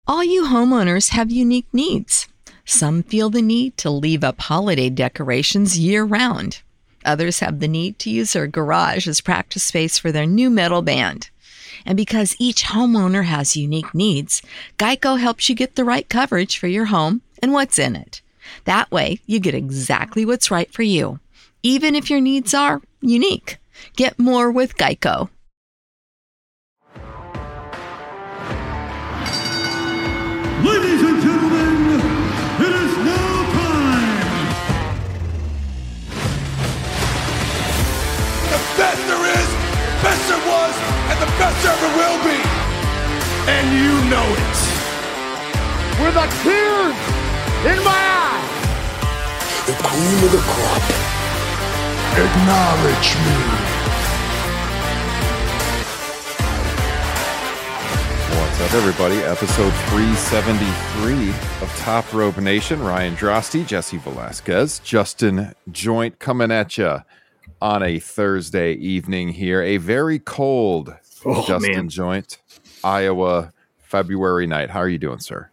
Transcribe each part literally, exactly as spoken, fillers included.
All you homeowners have unique needs. Some feel the need to leave up holiday decorations year-round. Others have the need to use their garage as practice space for their new metal band. And because each homeowner has unique needs, Geico helps you get the right coverage for your home and what's in it. That way, you get exactly what's right for you, even if your needs are unique. Get more with Geico. Ladies and gentlemen, it is now time. The best there is, best there was, and the best there ever will be. And you know it. With a tear in my eye. The cream of the crop. Acknowledge me. What's up, everybody? Episode three seventy-three of Top Rope Nation. Ryan Drosty, Jesse Velasquez, Justin Joint coming at you on a Thursday evening here. A very cold oh, Justin man. Joint, Iowa, February night. How are you doing, sir?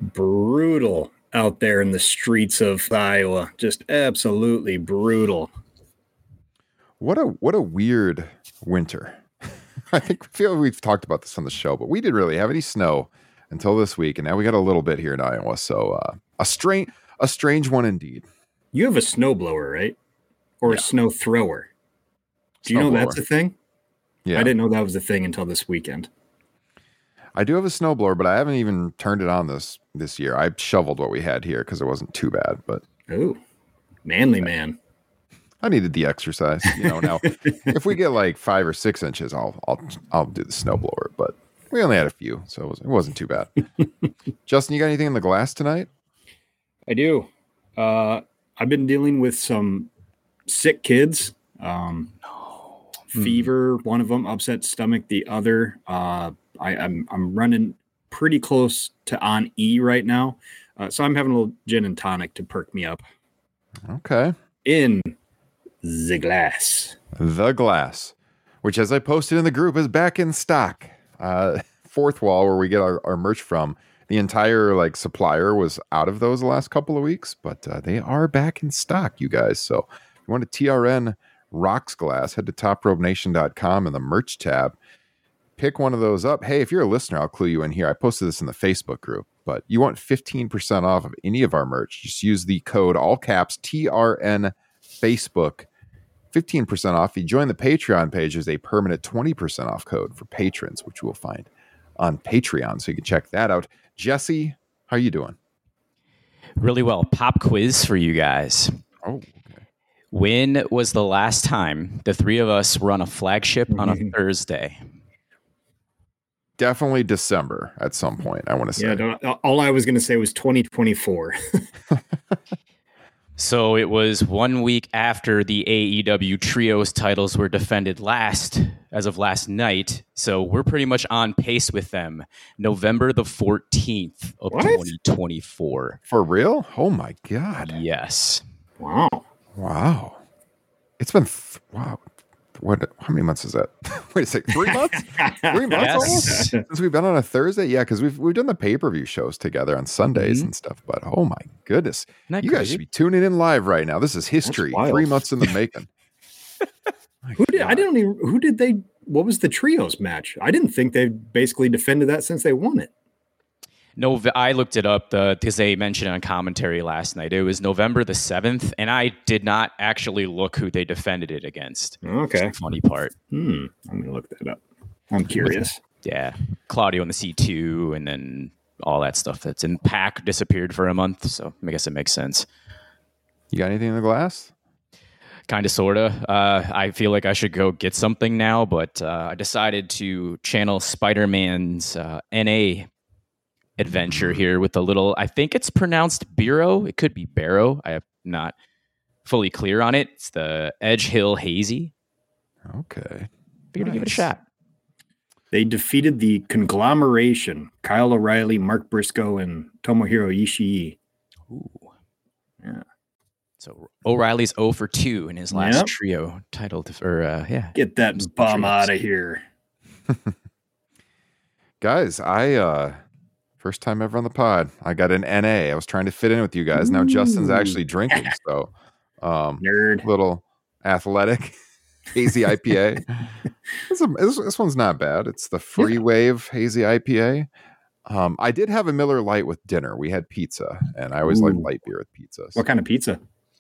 Brutal out there in the streets of Iowa. Just absolutely brutal. What a what a weird winter. I think I feel we've talked about this on the show, but we didn't really have any snow until this week, and now we got a little bit here in Iowa. So uh, a strange, a strange one indeed. You have a snowblower, right? Or yeah. a snow thrower? Do you Snow know blower. that's a thing? Yeah, I didn't know that was a thing until this weekend. I do have a snowblower, but I haven't even turned it on this this year. I shoveled what we had here because it wasn't too bad. But oh, manly man. I needed the exercise, you know. Now, if we get like five or six inches, I'll I'll I'll do the snowblower. But we only had a few, so it, was, it wasn't too bad. Justin, you got anything in the glass tonight? I do. Uh, I've been dealing with some sick kids. Um, no. Fever, one of them, upset stomach, the other. Uh, I, I'm I'm running pretty close to on E right now, uh, so I'm having a little gin and tonic to perk me up. Okay. In the glass. The glass, which, as I posted in the group, is back in stock. Uh, Fourth Wall, where we get our, our merch from, the entire like supplier was out of those the last couple of weeks, but uh, they are back in stock, you guys. So if you want a T R N Rocks glass, head to top rope nation dot com in the merch tab. Pick one of those up. Hey, if you're a listener, I'll clue you in here. I posted this in the Facebook group, but you want fifteen percent off of any of our merch. Just use the code all caps T R N Facebook. fifteen percent off. If you join the Patreon page, there's a permanent twenty percent off code for patrons, which you will find on Patreon. So you can check that out. Jesse, how are you doing? Really well. Pop quiz for you guys. Oh, okay. When was the last time the three of us were on a flagship on a Thursday? Definitely December at some point, I want to say. Yeah, don't, all I was going to say was twenty twenty-four. So it was one week after the A E W Trios titles were defended last, as of last night. So we're pretty much on pace with them. November the fourteenth of What? twenty twenty-four. For real? Oh my God. Yes. Wow. Wow. It's been, th- wow. What? How many months is that? Wait a second. Three months? Three months Yes. almost? Since we've been on a Thursday? Yeah, because we've we've done the pay-per-view shows together on Sundays Mm-hmm. and stuff. But oh my goodness. Isn't that You guys crazy? should be tuning in live right now. This is history. wild. Three months in the making. My Who did I God. didn't even who did they what was the trios match? I didn't think they basically defended that since they won it. No, I looked it up because they mentioned it on commentary last night. It was November the seventh, and I did not actually look who they defended it against. Okay. That's the funny part. Hmm. I'm gonna look that up. I'm curious. Yeah. Claudio in the C two, and then all that stuff that's in Pac disappeared for a month. So I guess it makes sense. You got anything in the glass? Kind of, sort of. Uh, I feel like I should go get something now, but uh, I decided to channel Spider-Man's uh, N A adventure here with a little, I think it's pronounced Biro. It could be Barrow. I am not fully clear on it. It's the Edge Hill Hazy. Okay. Figured to give it a Nice. shot. They defeated the conglomeration, Kyle O'Reilly, Mark Briscoe, and Tomohiro Ishii. Ooh. Yeah. So O'Reilly's zero for two in his last Yep. trio title. To, or, uh, yeah. Get that Just bum trios. out of here. Guys, I uh First time ever on the pod. I got an N A. I was trying to fit in with you guys. Now Justin's actually drinking, so um, Nerd. little athletic hazy I P A. This, this, this one's not bad. It's the Free Wave hazy I P A. Um, I did have a Miller Lite with dinner. We had pizza, and I always Ooh. like light beer with pizza. So What kind of pizza?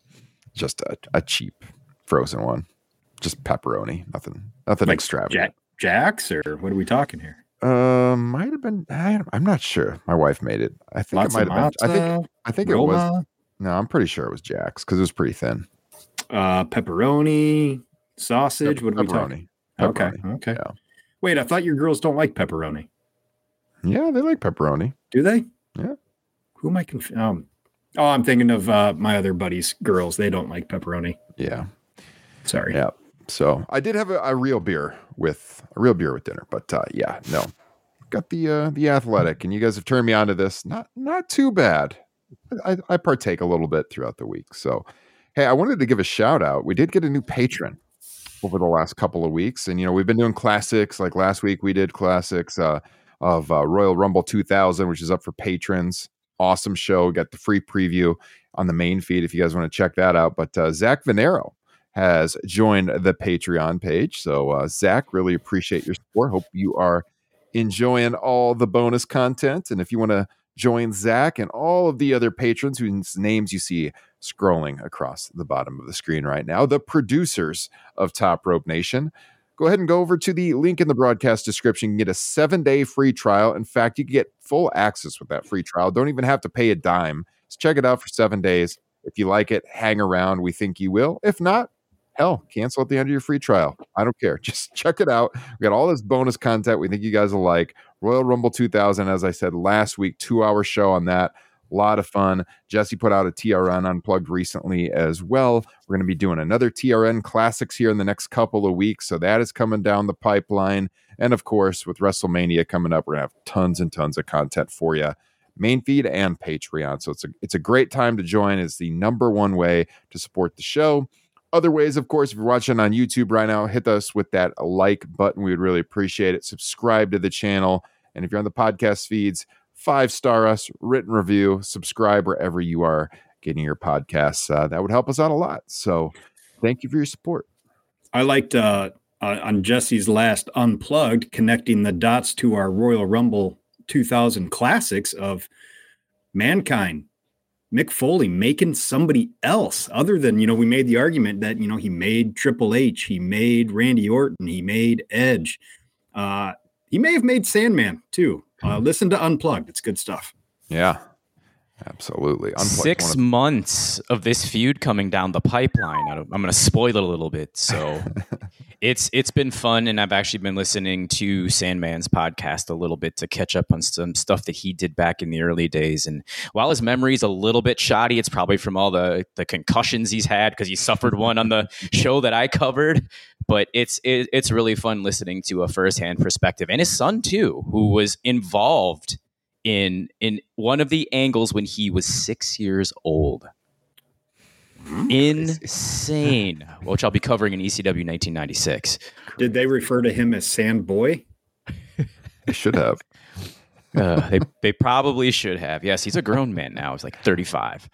just a, a cheap frozen one, just pepperoni. Nothing, nothing Like extravagant. Jack, Jack's, or what are we talking here? Um, might have been. I, I'm not sure. My wife made it. I think Lots it might of have been. I think. matzo, I think it was. Roma, No, I'm pretty sure it was Jack's because it was pretty thin. uh, pepperoni, sausage. What are we talking? Pepperoni. Okay, Pepperoni. okay. Yeah. Wait, I thought your girls don't like pepperoni. Yeah, they like pepperoni. Do they? Yeah. Who am I conf- um, Oh, I'm thinking of uh, my other buddies' girls. They don't like pepperoni. Yeah. Sorry. Yeah. So I did have a, a real beer with a real beer with dinner, but uh, yeah, no. Got the uh, the athletic, and you guys have turned me on to this. Not not too bad. I, I partake a little bit throughout the week. So hey, I wanted to give a shout out. We did get a new patron over the last couple of weeks, and you know we've been doing classics. Like last week, we did classics uh, of uh, Royal Rumble two thousand, which is up for patrons. Awesome show. Got the free preview on the main feed if you guys want to check that out. But uh, Zach Venero has joined the Patreon page. So uh, Zach, really appreciate your support. Hope you are enjoying all the bonus content. And if you want to join Zach and all of the other patrons whose names you see scrolling across the bottom of the screen right now, the producers of Top Rope Nation, go ahead and go over to the link in the broadcast description. You can get a seven-day free trial. In fact, you can get full access with that free trial. Don't even have to pay a dime. Just check it out for seven days. If you like it, hang around. We think you will. If not, hell, cancel at the end of your free trial. I don't care. Just check it out. We got all this bonus content we think you guys will like. Royal Rumble two thousand, as I said last week, two-hour show on that. A lot of fun. Jesse put out a T R N Unplugged recently as well. We're going to be doing another T R N Classics here in the next couple of weeks. So that is coming down the pipeline. And of course, with WrestleMania coming up, we're going to have tons and tons of content for you. Main feed and Patreon. So it's a, it's a great time to join. It's the number one way to support the show. Other ways, of course, if you're watching on YouTube right now, hit us with that like button. We would really appreciate it. Subscribe to the channel. And if you're on the podcast feeds, five-star us, written review, subscribe wherever you are getting your podcasts. Uh, that would help us out a lot. So thank you for your support. I liked uh, uh, on Jesse's last Unplugged, connecting the dots to our Royal Rumble two thousand classics of Mankind, Mick Foley making somebody else other than, you know, we made the argument that, you know, he made Triple H, he made Randy Orton, he made Edge. Uh, he may have made Sandman too. Uh, listen to Unplugged. It's good stuff. Yeah, absolutely. Unplugged, Six of- months of this feud coming down the pipeline. I don't, I'm going to spoil it a little bit. So it's it's been fun, and I've actually been listening to Sandman's podcast a little bit to catch up on some stuff that he did back in the early days. And while his memory's a little bit shoddy, it's probably from all the, the concussions he's had because he suffered one on the show that I covered. But it's it, it's really fun listening to a firsthand perspective, and his son too, who was involved in in one of the angles when he was six years old. Insane, which I'll be covering in E C W nineteen ninety-six. Did they refer to him as Sand Boy? They should have. Uh, they they probably should have. Yes, he's a grown man now. He's like thirty-five.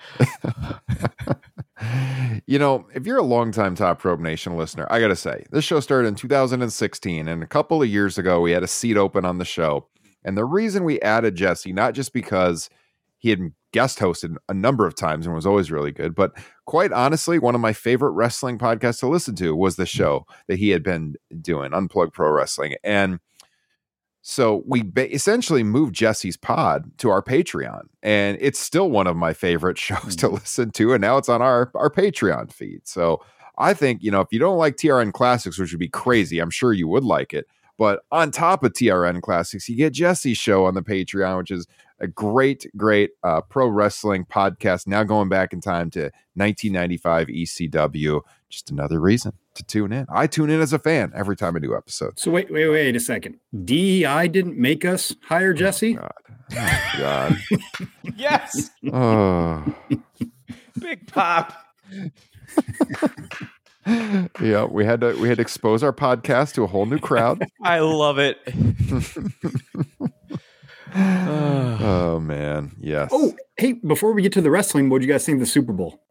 You know, if you're a longtime Top Rope Nation listener, I got to say, this show started in two thousand sixteen, and a couple of years ago, we had a seat open on the show. And the reason we added Jesse, not just because he had guest hosted a number of times and was always really good, but quite honestly, one of my favorite wrestling podcasts to listen to was the show that he had been doing, Unplugged Pro Wrestling. And so we ba- essentially moved Jesse's pod to our Patreon, and it's still one of my favorite shows to listen to. And now it's on our, our Patreon feed. So I think, you know, if you don't like T R N Classics, which would be crazy, I'm sure you would like it. But on top of T R N Classics, you get Jesse's show on the Patreon, which is a great, great uh, pro wrestling podcast. Now going back in time to nineteen ninety-five E C W. Just another reason to tune in. I tune in as a fan every time I do episodes. So wait, wait, wait a second. D E I didn't make us hire Jesse? Oh, God. Oh, God. Yes, Oh. Big Pop. Yeah, we had to we had to expose our podcast to a whole new crowd. I love it. Oh man, yes. Oh, hey, before we get to the wrestling, what did you guys think of the Super Bowl?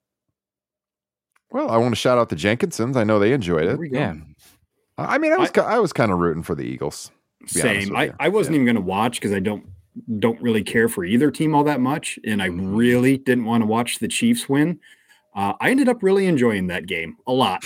Well, I want to shout out the Jenkinsons. I know they enjoyed it. There we go. Yeah. I mean, I was I- I, was kind of rooting for the Eagles. to be honest Same. with I, you. I wasn't Yeah. even going to watch because I don't don't really care for either team all that much, and I really didn't want to watch the Chiefs win. Uh, I ended up really enjoying that game a lot.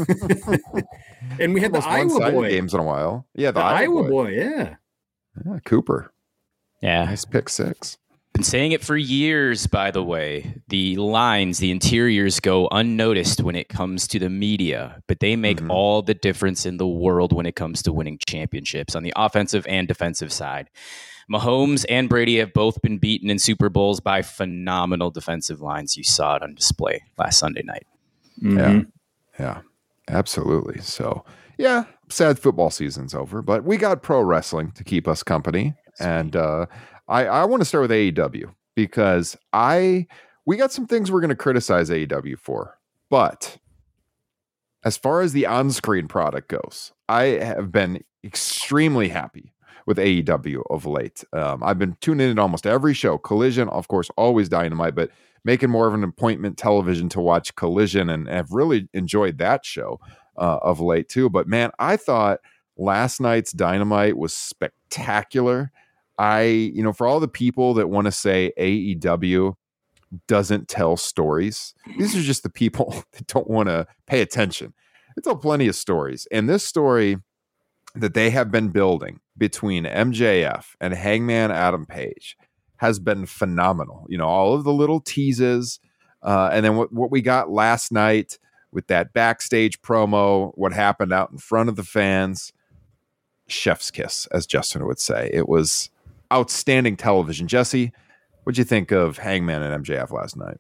And we had the Almost Iowa one-sided boy. games in a while. Yeah, the, The Iowa, Iowa boy. boy, yeah. Yeah, Cooper. Yeah. Nice pick six. Been saying it for years, by the way. The lines, the interiors go unnoticed when it comes to the media, but they make Mhm. all the difference in the world when it comes to winning championships on the offensive and defensive side. Mahomes and Brady have both been beaten in Super Bowls by phenomenal defensive lines. You saw it on display last Sunday night. Mhm. Yeah, absolutely. So, yeah, sad football season's over, but we got pro wrestling to keep us company. And uh, I, I want to start with A E W because I we got some things we're going to criticize A E W for. But as far as the on-screen product goes, I have been extremely happy with A E W of late. Um, I've been tuning in almost every show. Collision, of course, always Dynamite, but making more of an appointment television to watch Collision, and have really enjoyed that show uh, of late too. But man, I thought last night's Dynamite was spectacular. I, you know, for all the people that want to say A E W doesn't tell stories, these are just the people that don't want to pay attention. They tell plenty of stories. And this story that they have been building between M J F and Hangman Adam Page has been phenomenal. You know, all of the little teases, uh, and then what, what we got last night with that backstage promo, what happened out in front of the fans, chef's kiss, as Justin would say. It was outstanding television. Jesse, what'd you think of Hangman and M J F last night?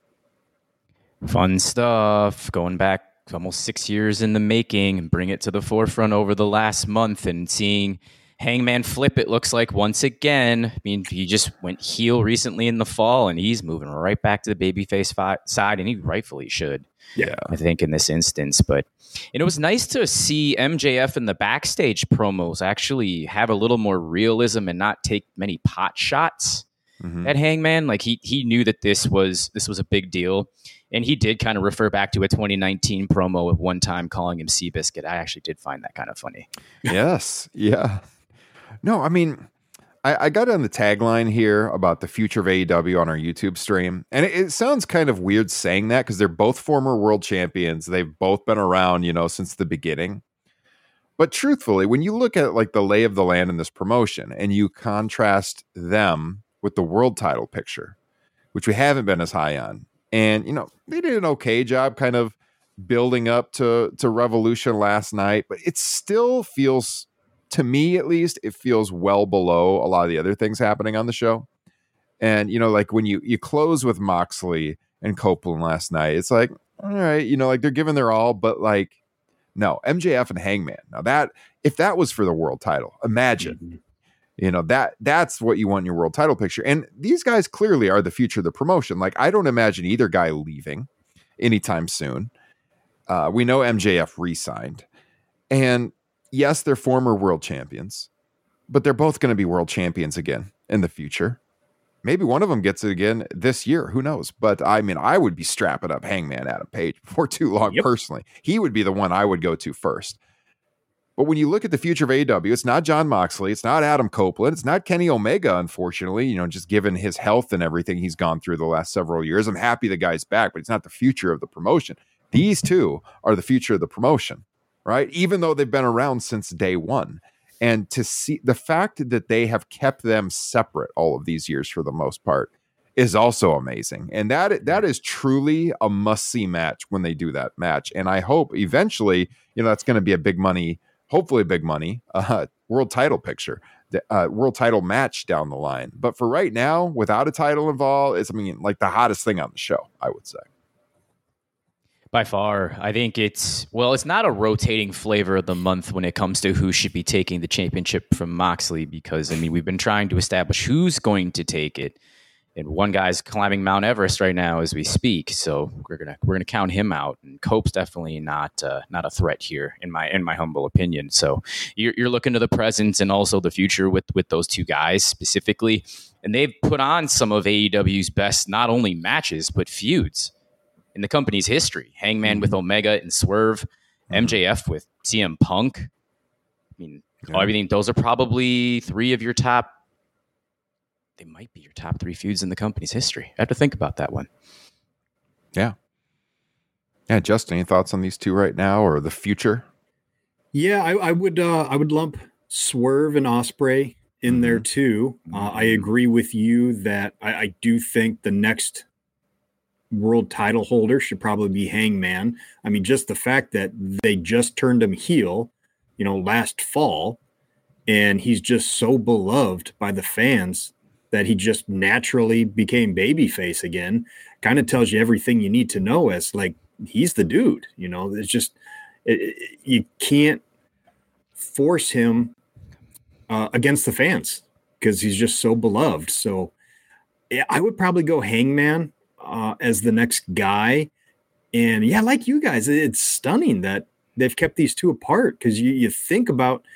Fun stuff. Going back almost six years in the making and bring it to the forefront over the last month, and seeing Hangman flip, it looks like once again. I mean, he just went heel recently in the fall, and he's moving right back to the babyface fi- side, and he rightfully should. Yeah. I think in this instance, but and it was nice to see M J F in the backstage promos actually have a little more realism and not take many pot shots Mhm. at Hangman. Like he he knew that this was this was a big deal, and he did kind of refer back to a twenty nineteen promo at one time calling him Seabiscuit. I actually did find that kind of funny. Yes. Yeah. No, I mean, I, I got on the tagline here about the future of A E W on our YouTube stream. And it, it sounds kind of weird saying that because they're both former world champions. They've both been around, you know, since the beginning. But truthfully, when you look at like the lay of the land in this promotion and you contrast them with the world title picture, which we haven't been as high on, and, you know, they did an okay job kind of building up to, to Revolution last night, but it still feels, to me at least, it feels well below a lot of the other things happening on the show. And, you know, like when you, you close with Moxley and Copeland last night, it's like, all right, you know, like they're giving their all, but like, no, M J F and Hangman. Now that, if that was for the world title, imagine, Mm-hmm. you know, that that's what you want in your world title picture. And these guys clearly are the future of the promotion. Like, I don't imagine either guy leaving anytime soon. Uh, we know M J F re-signed, and yes, they're former world champions, but they're both going to be world champions again in the future. Maybe one of them gets it again this year. Who knows? But I mean, I would be strapping up Hangman Adam Page before too long. Yep. Personally, he would be the one I would go to first. But when you look at the future of A E W, it's not John Moxley, it's not Adam Copeland, it's not Kenny Omega, unfortunately, you know, just given his health and everything he's gone through the last several years. I'm happy the guy's back, but it's not the future of the promotion. These two are the future of the promotion, right? Even though they've been around since day one. And to see the fact that they have kept them separate all of these years for the most part is also amazing. And that that is truly a must-see match when they do that match. And I hope eventually, you know, that's going to be a big money, hopefully big money, uh, world title picture, the uh, world title match down the line. But for right now, without a title involved, it's, I mean, like the hottest thing on the show, I would say. By far, I think it's, well, it's not a rotating flavor of the month when it comes to who should be taking the championship from Moxley, because, I mean, we've been trying to establish who's going to take it. and one guy's climbing Mount Everest right now as we speak. So we're gonna we're gonna count him out. And Cope's definitely not uh, not a threat here, in my in my humble opinion. So you're, you're looking to the present and also the future with with those two guys specifically, and they've put on some of A E W's best not only matches but feuds in the company's history. Hangman mm-hmm. with Omega and Swerve, mm-hmm. M J F with C M Punk. I mean, yeah. everything. Those are probably three of your top. They might be your top three feuds in the company's history. I have to think about that one. Yeah. Yeah, Justin, any thoughts on these two right now or the future? Yeah, I, I would uh, I would lump Swerve and Ospreay in mm-hmm. there too. Uh, I agree with you that I, I do think the next world title holder should probably be Hangman. I mean, just the fact that they just turned him heel, you know, last fall, and he's just so beloved by the fans that he just naturally became babyface again, kind of tells you everything you need to know as like, he's the dude, you know, it's just, it, it, you can't force him uh, against the fans because he's just so beloved. So yeah, I would probably go Hangman uh, as the next guy. And yeah, like you guys, it's stunning that they've kept these two apart because you, you think about,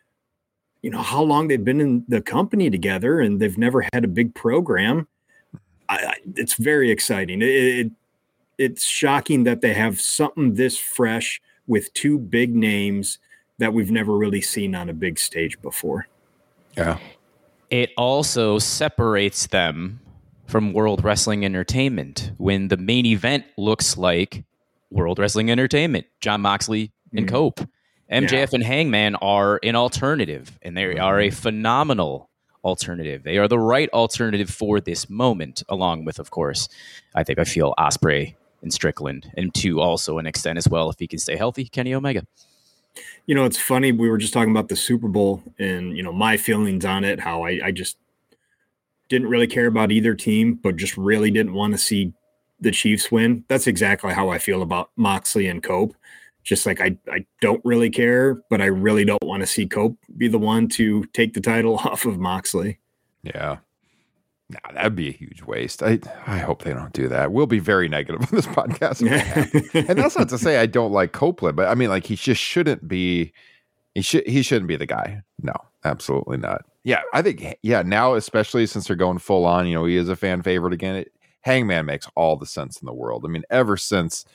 you know, how long they've been in the company together and they've never had a big program. I, I, it's very exciting. It, it, it's shocking that they have something this fresh with two big names that we've never really seen on a big stage before. Yeah. It also separates them from World Wrestling Entertainment when the main event looks like World Wrestling Entertainment, Jon Moxley and mm-hmm. Cope. M J F yeah. and Hangman are an alternative, and they are a phenomenal alternative. They are the right alternative for this moment, along with, of course, I think I feel Ospreay and Strickland, and to also an extent as well, if he can stay healthy, Kenny Omega. You know, it's funny. We were just talking about the Super Bowl and, you know, my feelings on it, how I, I just didn't really care about either team, but just really didn't want to see the Chiefs win. That's exactly how I feel about Moxley and Cope. Just like I, I don't really care, but I really don't want to see Cope be the one to take the title off of Moxley. Yeah. Nah, that'd be a huge waste. I I hope they don't do that. We'll be very negative on this podcast. And that's not to say I don't like Copeland, but I mean, like, he just shouldn't be, he should, he shouldn't be the guy. No, absolutely not. Yeah. I think, yeah, now, especially since they're going full on, you know, he is a fan favorite again. It, Hangman makes all the sense in the world. I mean, ever since,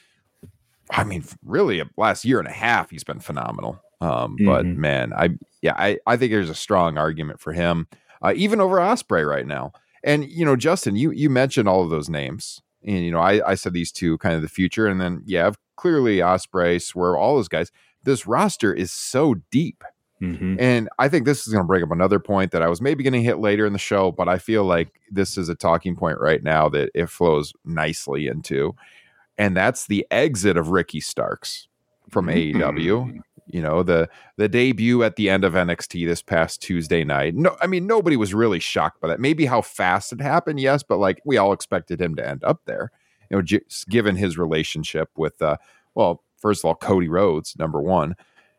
I mean, really, last year and a half, he's been phenomenal. Um, mm-hmm. But man, I yeah, I, I think there's a strong argument for him, uh, even over Ospreay right now. And you know, Justin, you you mentioned all of those names, and you know, I, I said these two kind of the future, and then yeah, clearly Ospreay, Swerve, all those guys. This roster is so deep, mm-hmm. and I think this is going to bring up another point that I was maybe going to hit later in the show, but I feel like this is a talking point right now that it flows nicely into. And that's the exit of Ricky Starks from A E W. You know, the the debut at the end of N X T this past Tuesday night. No, I mean, nobody was really shocked by that. Maybe how fast it happened, yes, but like we all expected him to end up there. You know, just given his relationship with, uh, well, first of all, Cody Rhodes, number one.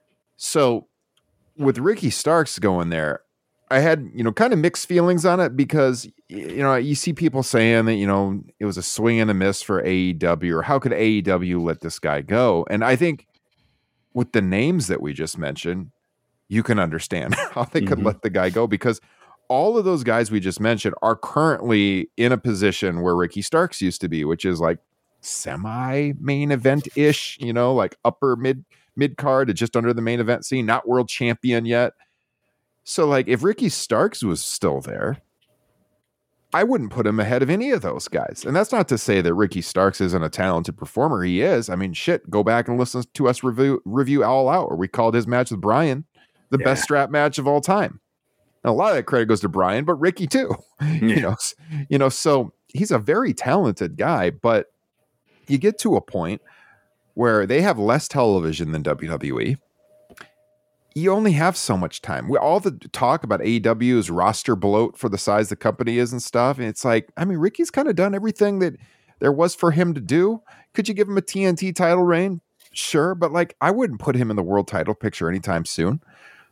So with Ricky Starks going there, I had, you know, kind of mixed feelings on it because, you know, you see people saying that, you know, it was a swing and a miss for A E W, or how could A E W let this guy go? And I think with the names that we just mentioned, you can understand how they could mm-hmm. let the guy go, because all of those guys we just mentioned are currently in a position where Ricky Starks used to be, which is like semi main event ish, you know, like upper mid mid card, just under the main event scene, not world champion yet. So, like, if Ricky Starks was still there, I wouldn't put him ahead of any of those guys. And that's not to say that Ricky Starks isn't a talented performer. He is. I mean, shit, go back and listen to us review review All Out, where we called his match with Bryan the yeah. best strap match of all time. And a lot of that credit goes to Bryan, but Ricky too. Yeah. You know, you know, so he's a very talented guy, but you get to a point where they have less television than W W E. You only have so much time. We all the talk about A E W's roster bloat for the size the company is and stuff. And it's like, I mean, Ricky's kind of done everything that there was for him to do. Could you give him a T N T title reign? Sure. But like, I wouldn't put him in the world title picture anytime soon.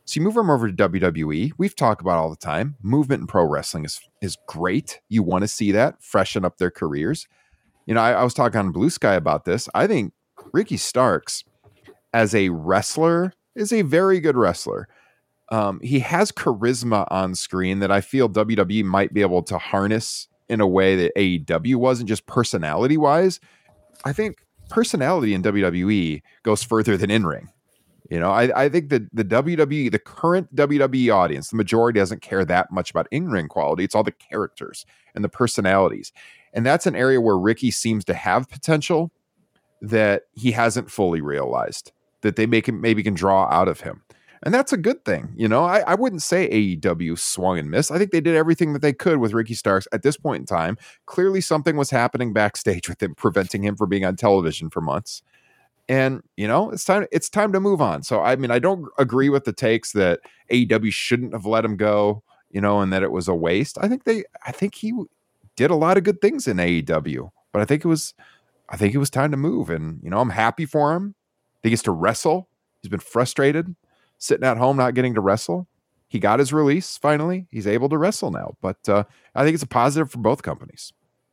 So you move them over to W W E. We've talked about all the time. Movement in pro wrestling is is great. You want to see that freshen up their careers. You know, I, I was talking on Blue Sky about this. I think Ricky Starks, as a wrestler, is a very good wrestler. Um, he has charisma on screen that I feel W W E might be able to harness in a way that A E W wasn't, just personality wise. I think personality in W W E goes further than in ring. You know, I, I think that the W W E, the current W W E audience, the majority doesn't care that much about in ring quality. It's all the characters and the personalities. And that's an area where Ricky seems to have potential that he hasn't fully realized, that they make him maybe can draw out of him. And that's a good thing. You know, I, I wouldn't say A E W swung and missed. I think they did everything that they could with Ricky Starks at this point in time. Clearly something was happening backstage with him, preventing him from being on television for months. And, you know, it's time, it's time to move on. So, I mean, I don't agree with the takes that A E W shouldn't have let him go, you know, and that it was a waste. I think they, I think he did a lot of good things in A E W, but I think it was, I think it was time to move. And, you know, I'm happy for him. He gets to wrestle. He's been frustrated sitting at home, not getting to wrestle. He got his release finally. He's able to wrestle now, but uh, I think it's a positive for both companies.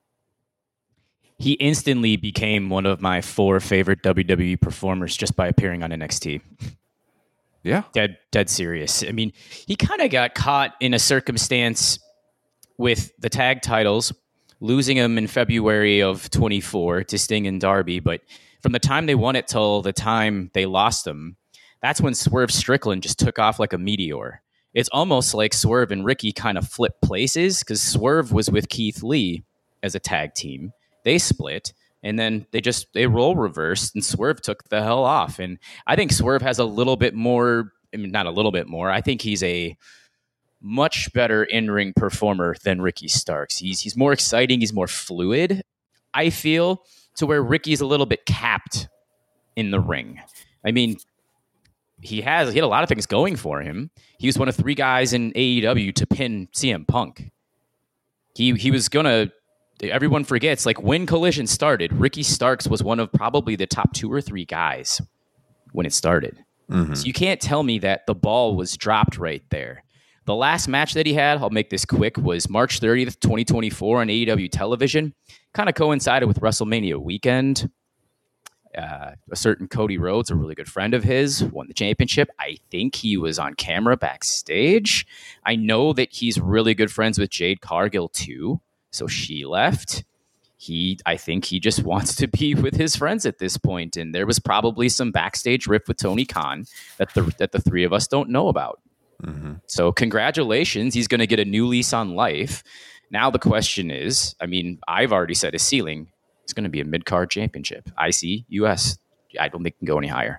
He instantly became one of my four favorite W W E performers just by appearing on N X T. Yeah. Dead, dead serious. I mean, he kind of got caught in a circumstance with the tag titles, losing them in February of twenty-four to Sting and Darby. But from the time they won it till the time they lost them, that's when Swerve Strickland just took off like a meteor. It's almost like Swerve and Ricky kind of flipped places, because Swerve was with Keith Lee as a tag team. They split, and then they just, they role reversed, and Swerve took the hell off. And I think Swerve has a little bit more, I mean, not a little bit more, I think he's a much better in-ring performer than Ricky Starks. He's he's more exciting, he's more fluid, I feel, to where Ricky's a little bit capped in the ring. I mean, he has he had a lot of things going for him. He was one of three guys in A E W to pin C M Punk. He he was gonna, everyone forgets, like when Collision started, Ricky Starks was one of probably the top two or three guys when it started. Mm-hmm. So you can't tell me that the ball was dropped right there. The last match that he had, I'll make this quick, was March thirtieth, twenty twenty-four on A E W television. Kind of coincided with WrestleMania weekend. Uh, a certain Cody Rhodes, a really good friend of his, won the championship. I think he was on camera backstage. I know that he's really good friends with Jade Cargill too. So she left. He, I think he just wants to be with his friends at this point. And there was probably some backstage riff with Tony Khan that the that the three of us don't know about. Mm-hmm. So congratulations. He's going to get a new lease on life. Now the question is, I mean, I've already set his ceiling. It's going to be a mid-card championship. I C, U S. I don't think it can go any higher.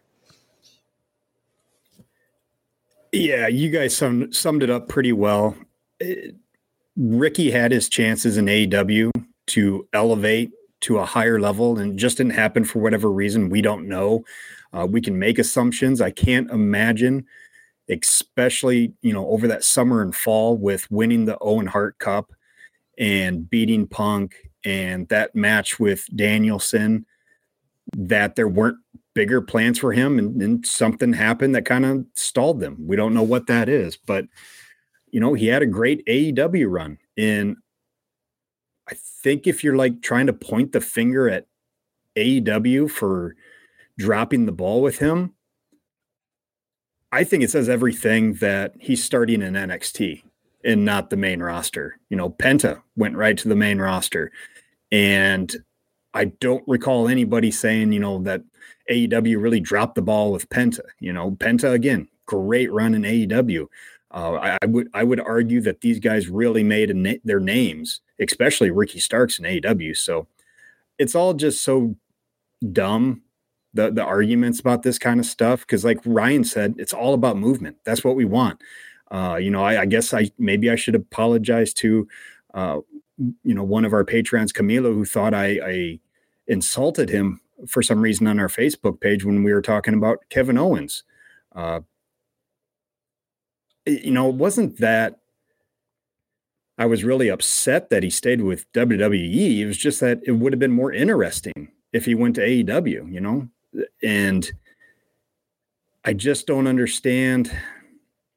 Yeah, you guys summed, summed it up pretty well. It, Ricky had his chances in A E W to elevate to a higher level, and it just didn't happen for whatever reason. We don't know. Uh, we can make assumptions. I can't imagine, especially, you know, over that summer and fall with winning the Owen Hart Cup and beating Punk and that match with Danielson, that there weren't bigger plans for him, and, and something happened that kind of stalled them. We don't know what that is, but you know, he had a great A E W run. And I think if you're like trying to point the finger at A E W for dropping the ball with him, I think it says everything that he's starting in N X T and not the main roster. You know, Penta went right to the main roster. And I don't recall anybody saying, you know, that A E W really dropped the ball with Penta. You know, Penta, again, great run in A E W. Uh, I, I would I would argue that these guys really made a na- their names, especially Ricky Starks in A E W. So it's all just so dumb, the the arguments about this kind of stuff, because like Ryan said, it's all about movement. That's what we want. Uh, you know, I, I guess I maybe I should apologize to uh, you know, one of our patrons, Camilo, who thought I, I insulted him for some reason on our Facebook page when we were talking about Kevin Owens. Uh, you know, it wasn't that I was really upset that he stayed with W W E. It was just that it would have been more interesting if he went to A E W, you know, and I just don't understand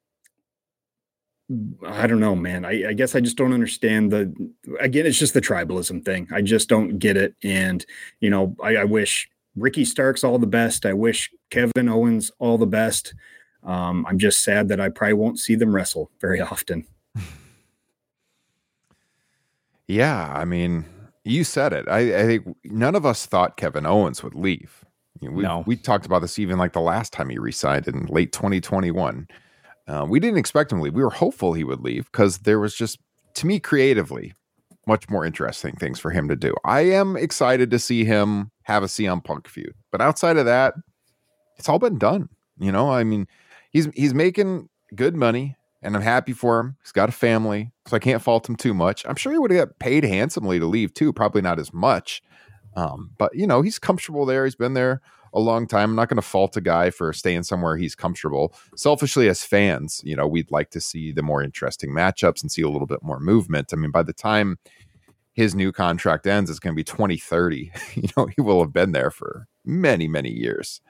I don't know, man. I, I guess I just don't understand the, again, it's just the tribalism thing. I just don't get it. And, you know, I, I wish Ricky Starks all the best. I wish Kevin Owens all the best. Um, I'm just sad that I probably won't see them wrestle very often. Yeah. I mean, you said it. I, I think none of us thought Kevin Owens would leave. You know, we, No. we talked about this even like the last time he resigned in late twenty twenty-one. Uh, we didn't expect him to leave. We were hopeful he would leave because there was just, to me, creatively, much more interesting things for him to do. I am excited to see him have a C M Punk feud, but outside of that, it's all been done. You know, I mean, he's he's making good money, and I'm happy for him. He's got a family, so I can't fault him too much. I'm sure he would have got paid handsomely to leave too, probably not as much, um, but you know, he's comfortable there. He's been there a long time. I'm not going to fault a guy for staying somewhere he's comfortable. Selfishly, as fans, you know, we'd like to see the more interesting matchups and see a little bit more movement. I mean, by the time his new contract ends, it's going to be twenty thirty. You know, he will have been there for many, many years.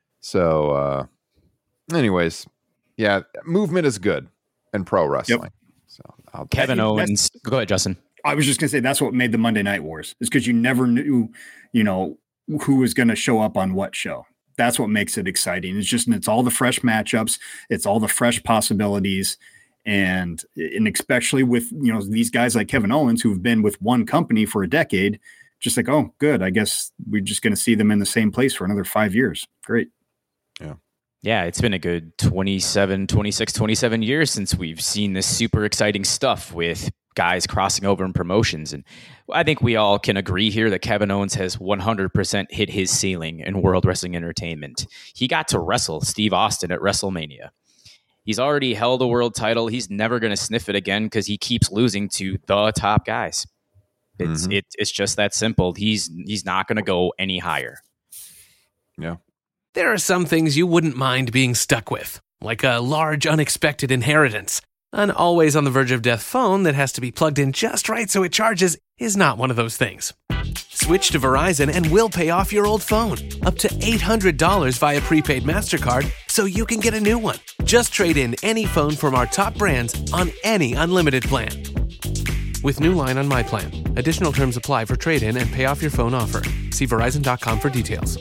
So, uh, anyways, yeah, movement is good in pro wrestling. Yep. So, I'll Kevin that, Owens, go ahead, Justin. I was just going to say that's what made the Monday Night Wars, is because you never knew, you know, who was going to show up on what show. That's what makes it exciting. It's just, it's all the fresh matchups. It's all the fresh possibilities. And, and especially with, you know, these guys like Kevin Owens, who've been with one company for a decade, just like, oh, good. I guess we're just going to see them in the same place for another five years. Great. Yeah. Yeah, it's been a good twenty-seven, twenty-six, twenty-seven years since we've seen this super exciting stuff with guys crossing over in promotions. And I think we all can agree here that Kevin Owens has one hundred percent hit his ceiling in World Wrestling Entertainment. He got to wrestle Steve Austin at WrestleMania. He's already held a world title. He's never going to sniff it again because he keeps losing to the top guys. It's mm-hmm. it, it's just that simple. He's he's not going to go any higher. Yeah. There are some things you wouldn't mind being stuck with, like a large unexpected inheritance. An always on the verge of death phone that has to be plugged in just right so it charges is not one of those things. Switch to Verizon and we'll pay off your old phone. Up to eight hundred dollars via prepaid MasterCard so you can get a new one. Just trade in any phone from our top brands on any unlimited plan. With new line on My Plan. Additional terms apply for trade-in and pay off your phone offer. See Verizon dot com for details.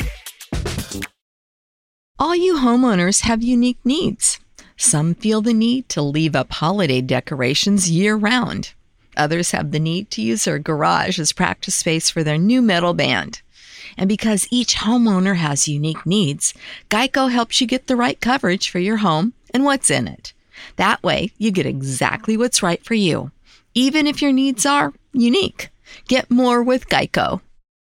All you homeowners have unique needs. Some feel the need to leave up holiday decorations year-round. Others have the need to use their garage as practice space for their new metal band. And because each homeowner has unique needs, Geico helps you get the right coverage for your home and what's in it. That way, you get exactly what's right for you, even if your needs are unique. Get more with Geico.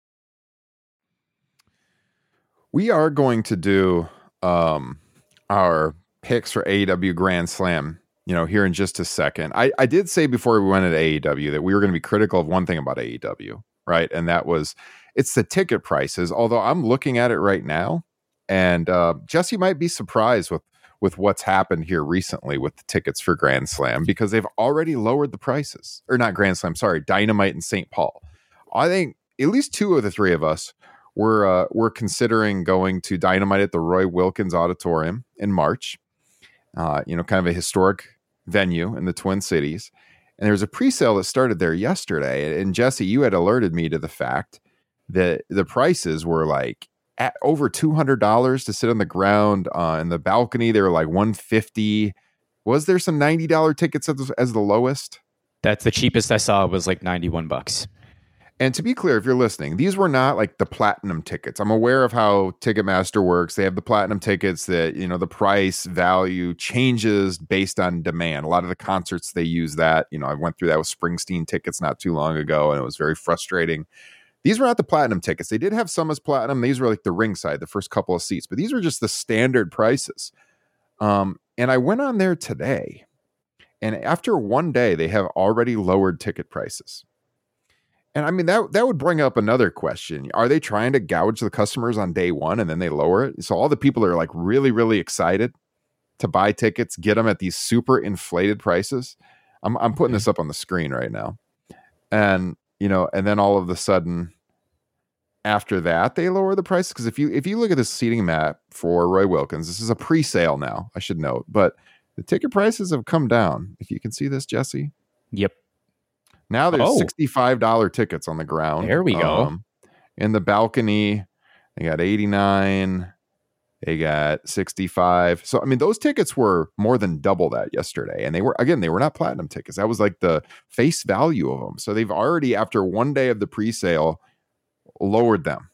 We are going to do um, our picks for A E W Grand Slam, you know, here in just a second. I, I did say before we went into A E W that we were going to be critical of one thing about A E W, right? And that was, it's the ticket prices. Although I'm looking at it right now, and uh, Jesse might be surprised with, with what's happened here recently with the tickets for Grand Slam, because they've already lowered the prices. Or not Grand Slam, sorry, Dynamite and Saint Paul. I think at least two of the three of us We're uh, we're considering going to Dynamite at the Roy Wilkins Auditorium in March. Uh, you know, kind of a historic venue in the Twin Cities. And there's a pre-sale that started there yesterday. And Jesse, you had alerted me to the fact that the prices were like at over two hundred dollars to sit on the ground uh, in the balcony. They were like one hundred fifty dollars. Was there some ninety dollars tickets as, as the lowest? That's the cheapest I saw was like ninety-one bucks. And to be clear, if you're listening, these were not like the platinum tickets. I'm aware of how Ticketmaster works. They have the platinum tickets that, you know, the price value changes based on demand. A lot of the concerts, they use that. You know, I went through that with Springsteen tickets not too long ago, and it was very frustrating. These were not the platinum tickets. They did have some as platinum. These were like the ringside, the first couple of seats, but these were just the standard prices. Um, and I went on there today, and after one day, they have already lowered ticket prices. And I mean, that that would bring up another question. Are they trying to gouge the customers on day one and then they lower it? So all the people are like really, really excited to buy tickets, get them at these super inflated prices. I'm I'm putting this up on the screen right now. And, you know, and then all of a sudden after that, they lower the prices. Because if you if you look at the seating map for Roy Wilkins, this is a pre-sale now, I should note. But the ticket prices have come down. If you can see this, Jesse. Yep. Now there's Oh. sixty-five dollars tickets on the ground. There we go. Um, in the balcony, they got eighty-nine. They got sixty-five. So, I mean, those tickets were more than double that yesterday. And they were, again, they were not platinum tickets. That was like the face value of them. So they've already, after one day of the pre-sale, lowered them.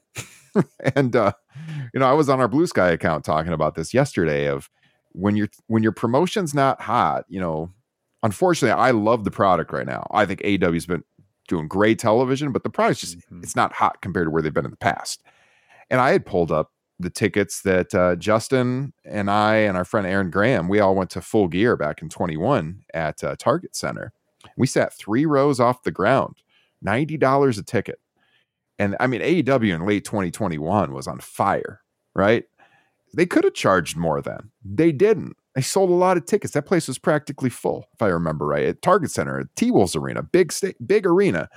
and, uh, you know, I was on our Blue Sky account talking about this yesterday of when you're, when your promotion's not hot, you know, unfortunately, I love the product right now. I think A E W's been doing great television, but the product's just, mm-hmm. it's not hot compared to where they've been in the past. And I had pulled up the tickets that uh, Justin and I and our friend Aaron Graham, we all went to Full Gear back in twenty-one at uh, Target Center. We sat three rows off the ground, ninety dollars a ticket. And I mean, A E W in late twenty twenty-one was on fire, right? They could have charged more then. They didn't. They sold a lot of tickets. That place was practically full, if I remember right, at Target Center, at T-Wolves Arena, big sta- big arena.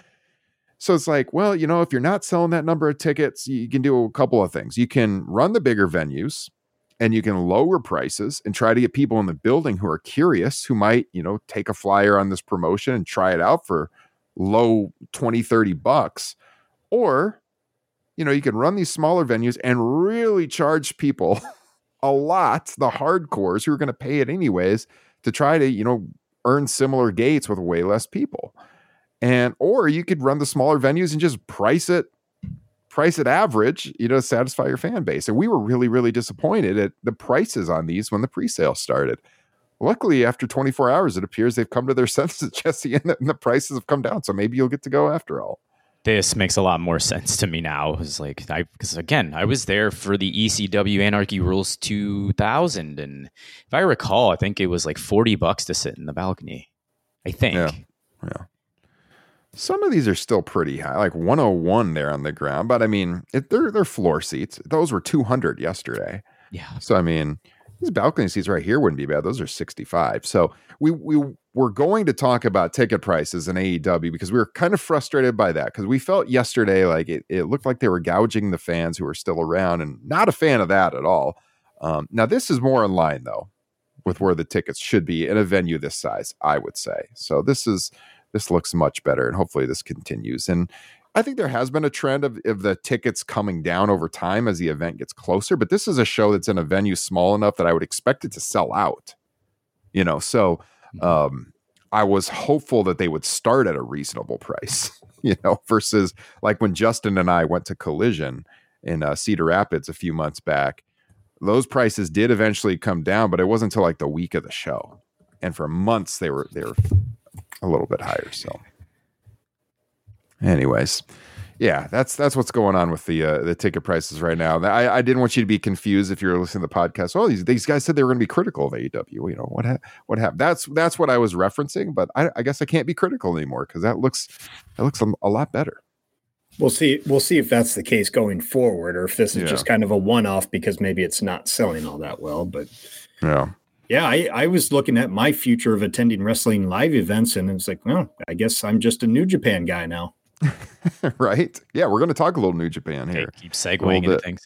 So it's like, well, you know, if you're not selling that number of tickets, you can do a couple of things. You can run the bigger venues and you can lower prices and try to get people in the building who are curious, who might, you know, take a flyer on this promotion and try it out for low twenty, thirty bucks. Or, you know, you can run these smaller venues and really charge people a lot, the hardcores who are going to pay it anyways, to try to, you know, earn similar gates with way less people. And, or you could run the smaller venues and just price it, price it average, you know, to satisfy your fan base. And we were really, really disappointed at the prices on these when the pre-sale started. Luckily, after twenty-four hours, it appears they've come to their senses, Jesse, and the, and the prices have come down. So maybe you'll get to go after all. This makes a lot more sense to me now. It's like, I, because again, I was there for the E C W Anarchy Rules two thousand. And if I recall, I think it was like forty bucks to sit in the balcony. I think. Yeah. Yeah. Some of these are still pretty high, like one oh one there on the ground. But I mean, it, they're, they're floor seats. Those were two hundred yesterday. Yeah. So, I mean, these balcony seats right here wouldn't be bad. Those are sixty-five. So we, we were going to talk about ticket prices in A E W because we were kind of frustrated by that because we felt yesterday like it, it looked like they were gouging the fans who were still around, and not a fan of that at all. Um, now, this is more in line, though, with where the tickets should be in a venue this size, I would say. So this is... This looks much better, and hopefully this continues. And I think there has been a trend of, of the tickets coming down over time as the event gets closer, but this is a show that's in a venue small enough that I would expect it to sell out. You know, so um, I was hopeful that they would start at a reasonable price, you know, versus like when Justin and I went to Collision in uh, Cedar Rapids a few months back. Those prices did eventually come down, but it wasn't until like the week of the show. And for months they were they were a little bit higher. So anyways, yeah, that's that's what's going on with the uh, the ticket prices right now. I, I didn't want you to be confused if you're listening to the podcast. Oh, these, these guys said they were going to be critical of A E W. You know what ha- what happened? That's that's what I was referencing. But I, I guess I can't be critical anymore because that looks that looks a, a lot better. We'll see. We'll see if that's the case going forward, or if this is Yeah. just kind of a one-off because maybe it's not selling all that well. But Yeah. yeah, I, I was looking at my future of attending wrestling live events, and it's like, well, I guess I'm just a New Japan guy now. Right. Yeah, we're going to talk a little New Japan Okay, here. keep segueing into things.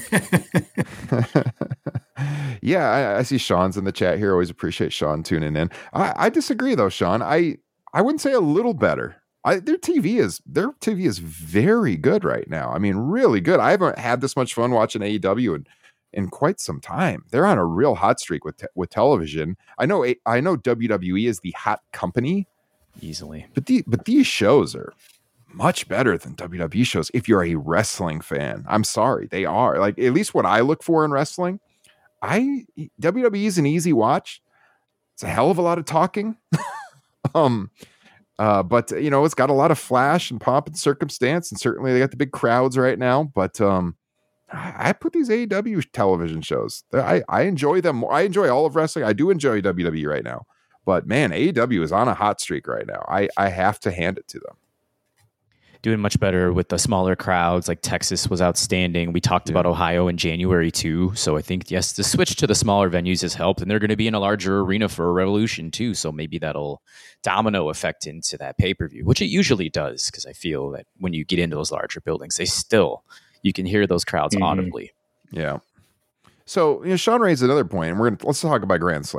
Yeah, I, I see Sean's in the chat here. Always appreciate Sean tuning in. I, I disagree though, Sean. I I wouldn't say a little better. I, their T V is their T V is very good right now. I mean, really good. I haven't had this much fun watching A E W in, in quite some time. They're on a real hot streak with te- with television. I know A- I know W W E is the hot company Easily. but the, but these shows are much better than W W E shows if you're a wrestling fan. I'm sorry, they are. Like, at least what I look for in wrestling, I W W E is an easy watch. It's a hell of a lot of talking. um uh but you know, it's got a lot of flash and pomp and circumstance, and certainly they got the big crowds right now, but um I, I put these A E W television shows. I, I enjoy them. I enjoy all of wrestling. I do enjoy W W E right now. But man, A E W is on a hot streak right now. I, I have to hand it to them. Doing much better with the smaller crowds. Like Texas was outstanding. We talked Yeah. about Ohio in January too. So I think, yes, the switch to the smaller venues has helped, and they're going to be in a larger arena for a Revolution too. So maybe that'll domino effect into that pay-per-view, which it usually does. Because I feel that when you get into those larger buildings, they still, you can hear those crowds Mhm. audibly. Yeah. So, you know, Sean raised another point, and we're going to, let's talk about Grand Slam.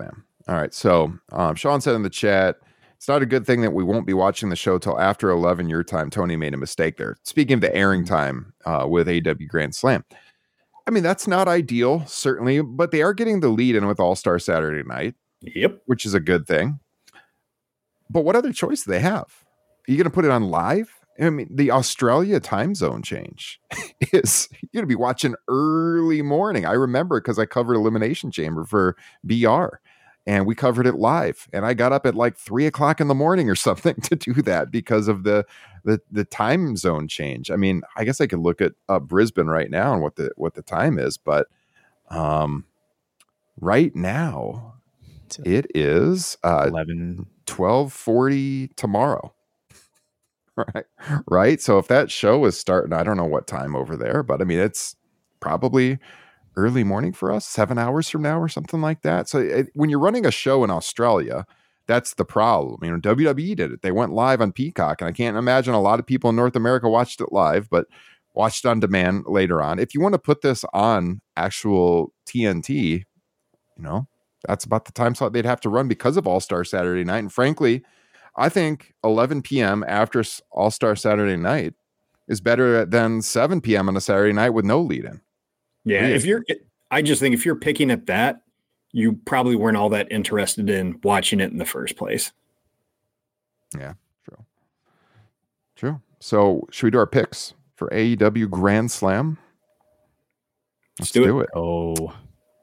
All right. So um, Sean said in the chat, it's not a good thing that we won't be watching the show till after eleven your time. Tony made a mistake there. Speaking of the airing time uh, with A E W Grand Slam. I mean, that's not ideal, certainly, but they are getting the lead in with All-Star Saturday Night. Yep. Which is a good thing. But what other choice do they have? Are you going to put it on live? I mean, the Australia time zone change is you're going to be watching early morning. I remember because I covered Elimination Chamber for B R and we covered it live. And I got up at like three o'clock in the morning or something to do that because of the, the, the time zone change. I mean, I guess I could look at uh, Brisbane right now and what the, what the time is, but um, right now it is uh, eleven twelve forty tomorrow. Right. Right. So if that show is starting, I don't know what time over there, but I mean, it's probably early morning for us, seven hours from now or something like that. So it, when you're running a show in Australia, that's the problem. You know, W W E did it. They went live on Peacock, and I can't imagine a lot of people in North America watched it live, but watched on demand later on. If you want to put this on actual T N T, you know, that's about the time slot they'd have to run because of All-Star Saturday Night. And frankly, I think eleven p.m. after All-Star Saturday Night is better than seven p.m. on a Saturday night with no lead-in. Yeah, Really? if you're, I just think if you're picking at that, you probably weren't all that interested in watching it in the first place. Yeah, true. True. So should we do our picks for A E W Grand Slam? Let's, Let's do, do it. it. Oh.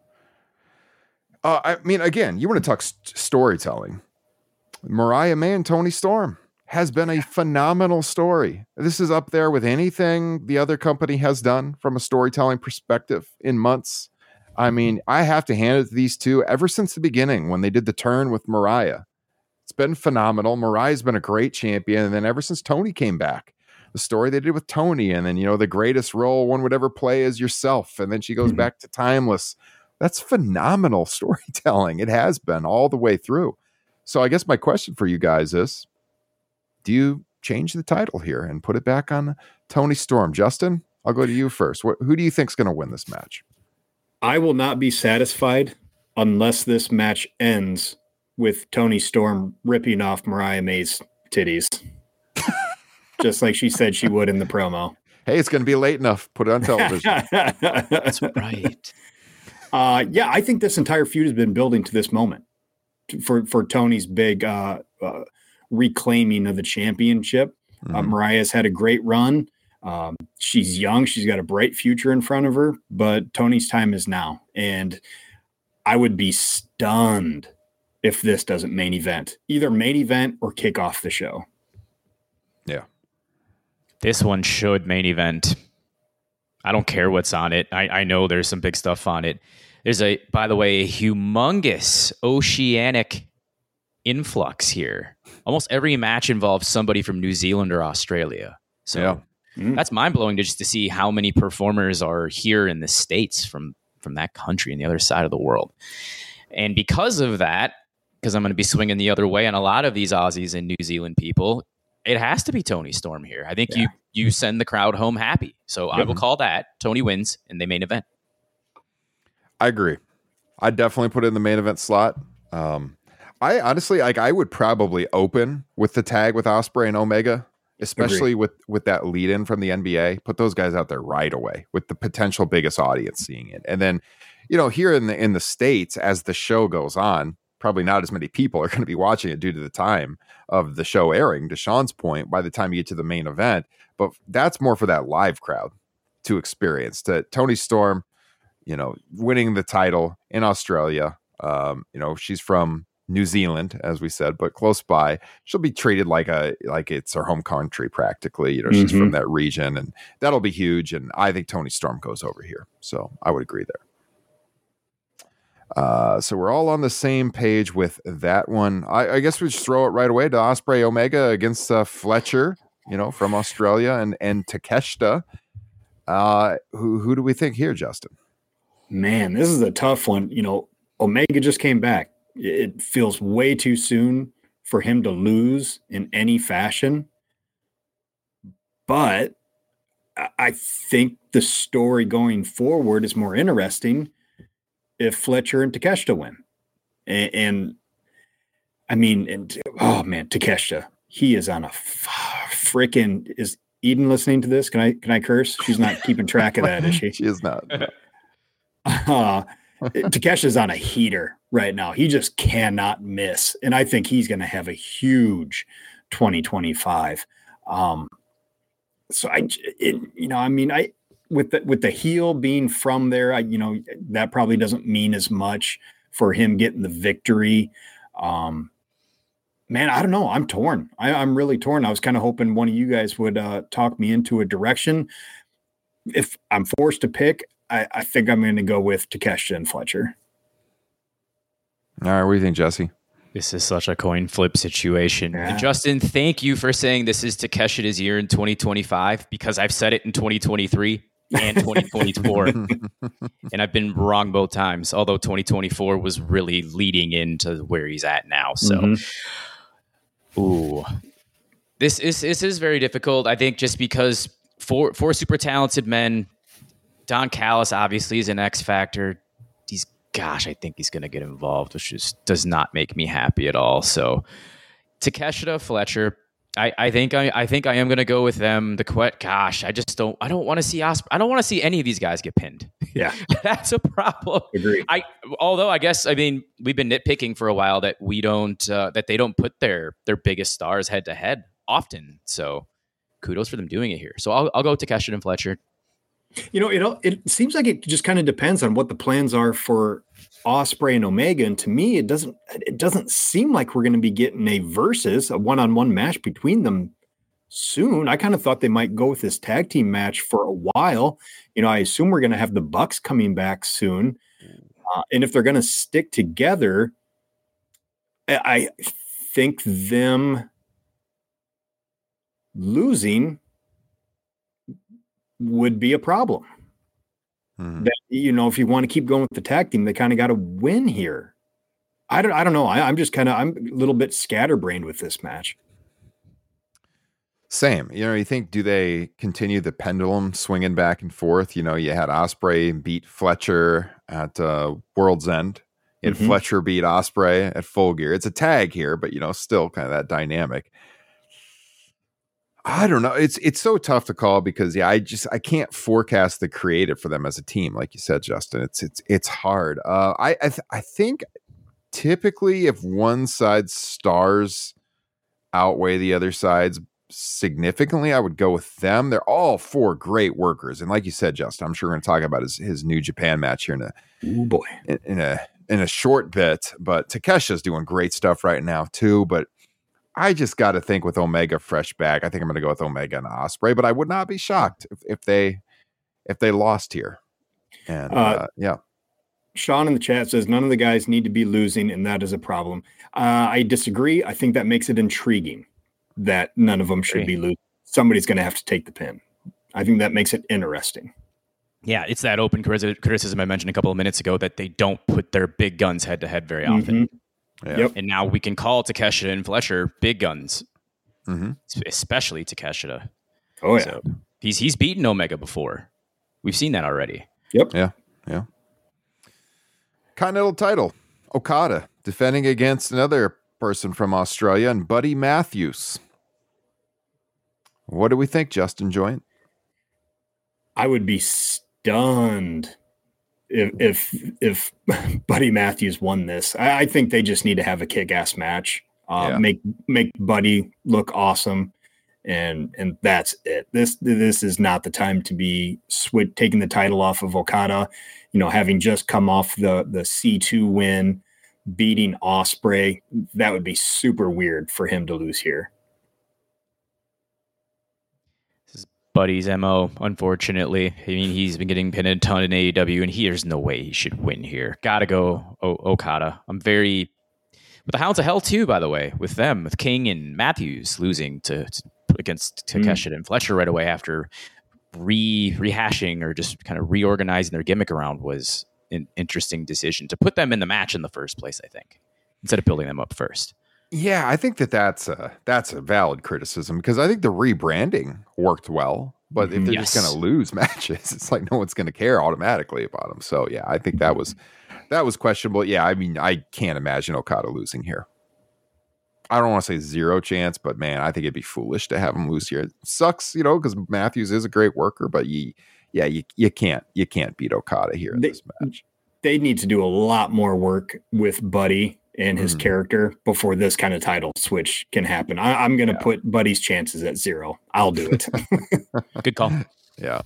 Uh, I mean, again, you want to talk st- storytelling. Mariah May and Toni Storm has been a phenomenal story. This is up there with anything the other company has done from a storytelling perspective in months. I mean, I have to hand it to these two ever since the beginning when they did the turn with Mariah. It's been phenomenal. Mariah's been a great champion. And then ever since Toni came back, the story they did with Toni, and then, you know, the greatest role one would ever play is yourself. And then she goes mm-hmm. back to Timeless. That's phenomenal storytelling. It has been all the way through. So I guess my question for you guys is, do you change the title here and put it back on Toni Storm? Justin, I'll go to you first. What, who do you think is going to win this match? I will not be satisfied unless this match ends with Toni Storm ripping off Mariah May's titties. Just like she said she would in the promo. Hey, it's going to be late enough. Put it on television. That's right. Uh, yeah, I think this entire feud has been building to this moment. For for Toni's big uh, uh, reclaiming of the championship. Mm-hmm. Uh, Mariah's had a great run. Um, she's young. She's got a bright future in front of her, but Toni's time is now. And I would be stunned if this doesn't main event. Either main event or kick off the show. Yeah. This one should main event. I don't care what's on it. I, I know there's some big stuff on it. There's a, by the way, a humongous oceanic influx here. Almost every match involves somebody from New Zealand or Australia. So yeah. mm. that's mind blowing to just to see how many performers are here in the States from, from that country and the other side of the world. And because of that, because I'm going to be swinging the other way on a lot of these Aussies and New Zealand people, it has to be Toni Storm here. I think yeah. you, you send the crowd home happy. So yep. I will call that Toni wins in the main event. I agree. I definitely put it in the main event slot. Um, I honestly, like, I would probably open with the tag with Ospreay and Omega, especially Agreed. with with that lead in from the N B A. Put those guys out there right away with the potential biggest audience seeing it. And then, you know, here in the in the States, as the show goes on, probably not as many people are going to be watching it due to the time of the show airing, to Sean's point, by the time you get to the main event. But that's more for that live crowd to experience. To Toni Storm, you know, winning the title in Australia. Um, you know, she's from New Zealand, as we said, but close by. She'll be treated like a like it's her home country practically. You know, mm-hmm. she's from that region, and that'll be huge. And I think Toni Storm goes over here, so I would agree there. Uh, so we're all on the same page with that one. I, I guess we just throw it right away to Ospreay Omega against uh, Fletcher, you know, from Australia, and and Takeshita. Uh, who who do we think here, Justin? Man, this is a tough one. You know, Omega just came back. It feels way too soon for him to lose in any fashion. But I think the story going forward is more interesting if Fletcher and Takeshita win. And, and I mean, and oh man, Takeshita, he is on a freaking, is Eden listening to this? Can I, can I curse? She's not keeping track of that, is she? She is not. Uh, Takesha's on a heater right now. He just cannot miss. And I think he's going to have a huge twenty twenty-five. Um, so I, it, you know, I mean, I, with the, with the heel being from there, I, you know, that probably doesn't mean as much for him getting the victory. Um, man, I don't know. I'm torn. I, I'm really torn. I was kind of hoping one of you guys would uh, talk me into a direction. If I'm forced to pick, I, I think I'm going to go with Takeshita and Fletcher. All right. What do you think, Jesse? This is such a coin flip situation. Yeah. And Justin, thank you for saying this is Takeshita's year in twenty twenty-five, because I've said it in twenty twenty-three and twenty twenty-four. And I've been wrong both times, although twenty twenty-four was really leading into where he's at now. So, mm-hmm. ooh, this is, this is very difficult. I think just because four, four super talented men, Don Callis obviously is an X factor. He's, gosh, I think he's going to get involved, which just does not make me happy at all. So Takeshita, Fletcher, I, I think I, I think I am going to go with them. The quet, gosh, I just don't. I don't want to see Ospreay. I don't want to see any of these guys get pinned. Yeah, that's a problem. Agreed. I, although I guess I mean we've been nitpicking for a while that we don't uh, that they don't put their their biggest stars head to head often. So kudos for them doing it here. So I'll I'll go Takeshita and Fletcher. You know, it it seems like it just kind of depends on what the plans are for Ospreay and Omega, and to me, it doesn't it doesn't seem like we're going to be getting a versus a one on one match between them soon. I kind of thought they might go with this tag team match for a while. You know, I assume we're going to have the Bucks coming back soon, uh, and if they're going to stick together, I, I think them losing would be a problem. Hmm. That, you know, if you want to keep going with the tag team, they kind of got to win here. I don't, I don't know. I, I'm just kind of, I'm a little bit scatterbrained with this match. Same. You know, you think, do they continue the pendulum swinging back and forth? You know, you had Ospreay beat Fletcher at uh, World's End. You had mm-hmm. Fletcher beat Ospreay at Full Gear. It's a tag here, but, you know, still kind of that dynamic. I don't know. It's it's so tough to call because yeah, I just I can't forecast the creative for them as a team, like you said, Justin. It's it's it's hard. Uh, I I, th- I think typically if one side's stars outweigh the other side's significantly, I would go with them. They're all four great workers, and like you said, Justin, I'm sure we're going to talk about his his New Japan match here in a Ooh, boy in, in a in a short bit. But Takesha's doing great stuff right now too. But I just got to think with Omega fresh back. I think I'm going to go with Omega and Ospreay, but I would not be shocked if, if they if they lost here. And uh, uh, yeah, Sean in the chat says none of the guys need to be losing, and that is a problem. Uh, I disagree. I think that makes it intriguing that none of them should be losing. Somebody's going to have to take the pin. I think that makes it interesting. Yeah, it's that open criticism I mentioned a couple of minutes ago that they don't put their big guns head to head very often. Mm-hmm. Yeah. Yep. And now we can call Takeshita and Fletcher big guns, mm-hmm. especially Takeshita. Oh yeah, so he's he's beaten Omega before. We've seen that already. Yep. Yeah. Yeah. Continental title, Okada defending against another person from Australia and Buddy Matthews. What do we think, Justin Joint? I would be stunned if if if Buddy Matthews won this. I, I think they just need to have a kick-ass match. Uh, yeah. Make make Buddy look awesome, and and that's it. This this is not the time to be switch, taking the title off of Okada. You know, having just come off the the C two win, beating Ospreay, that would be super weird for him to lose here. Buddy's M O, unfortunately. I mean, he's been getting pinned a ton in A E W, and he, there's no way he should win here. Gotta go o- Okada. I'm very... But the Hounds of Hell, too, by the way, with them, with King and Matthews losing to, to against Takeshita mm. and Fletcher right away after re rehashing or just kind of reorganizing their gimmick around was an interesting decision to put them in the match in the first place, I think, instead of building them up first. Yeah, I think that that's a, that's a valid criticism because I think the rebranding worked well, but if they're yes. just going to lose matches, it's like no one's going to care automatically about them. So yeah, I think that was that was questionable. Yeah, I mean, I can't imagine Okada losing here. I don't want to say zero chance, but man, I think it'd be foolish to have him lose here. It sucks, you know, because Matthews is a great worker, but you, yeah, you you can't you can't beat Okada here in they, this match. They need to do a lot more work with Buddy and his mm. character before this kind of title switch can happen. I, I'm going to yeah. put Buddy's chances at zero. I'll do it. Good call. Yeah.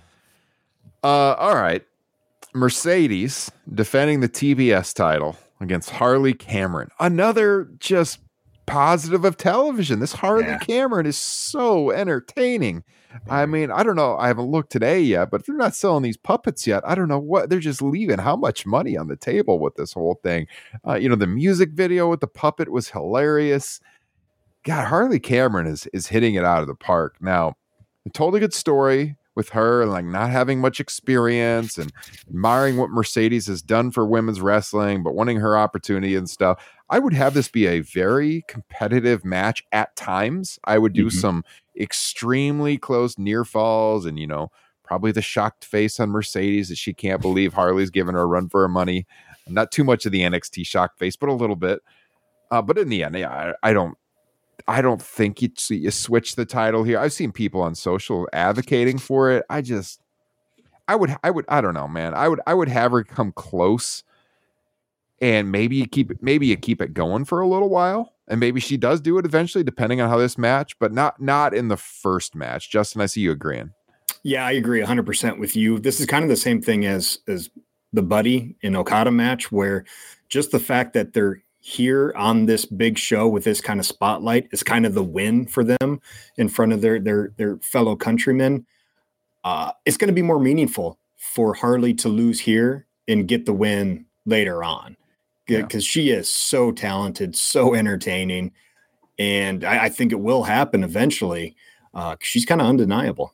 Uh, all right. Mercedes defending the T B S title against Harley Cameron. Another just positive of television. This Harley yeah. Cameron is so entertaining. I mean, I don't know. I haven't looked today yet, but if they're not selling these puppets yet, I don't know what they're just leaving how much money on the table with this whole thing. Uh, you know, the music video with the puppet was hilarious. God, Harley Cameron is is hitting it out of the park. Now, a totally good story with her and like not having much experience and admiring what Mercedes has done for women's wrestling, but wanting her opportunity and stuff. I would have this be a very competitive match at times. I would do mm-hmm. some extremely close near falls and, you know, probably the shocked face on Mercedes that she can't believe Harley's giving her a run for her money. Not too much of the N X T shocked face, but a little bit. Uh, but in the end, yeah, I, I don't, I don't think you, you switch the title here. I've seen people on social advocating for it. I just, I would, I would, I don't know, man. I would, I would have her come close, and maybe you keep it, maybe you keep it going for a little while, and maybe she does do it eventually, depending on how this match, but not, not in the first match. Justin, I see you agreeing. Yeah, I agree one hundred percent with you. This is kind of the same thing as as the Buddy and Okada match, where just the fact that they're here on this big show with this kind of spotlight is kind of the win for them in front of their their their fellow countrymen. Uh, it's going to be more meaningful for Harley to lose here and get the win later on, because yeah. she is so talented, so entertaining, and I, I think it will happen eventually. Uh, she's kind of undeniable.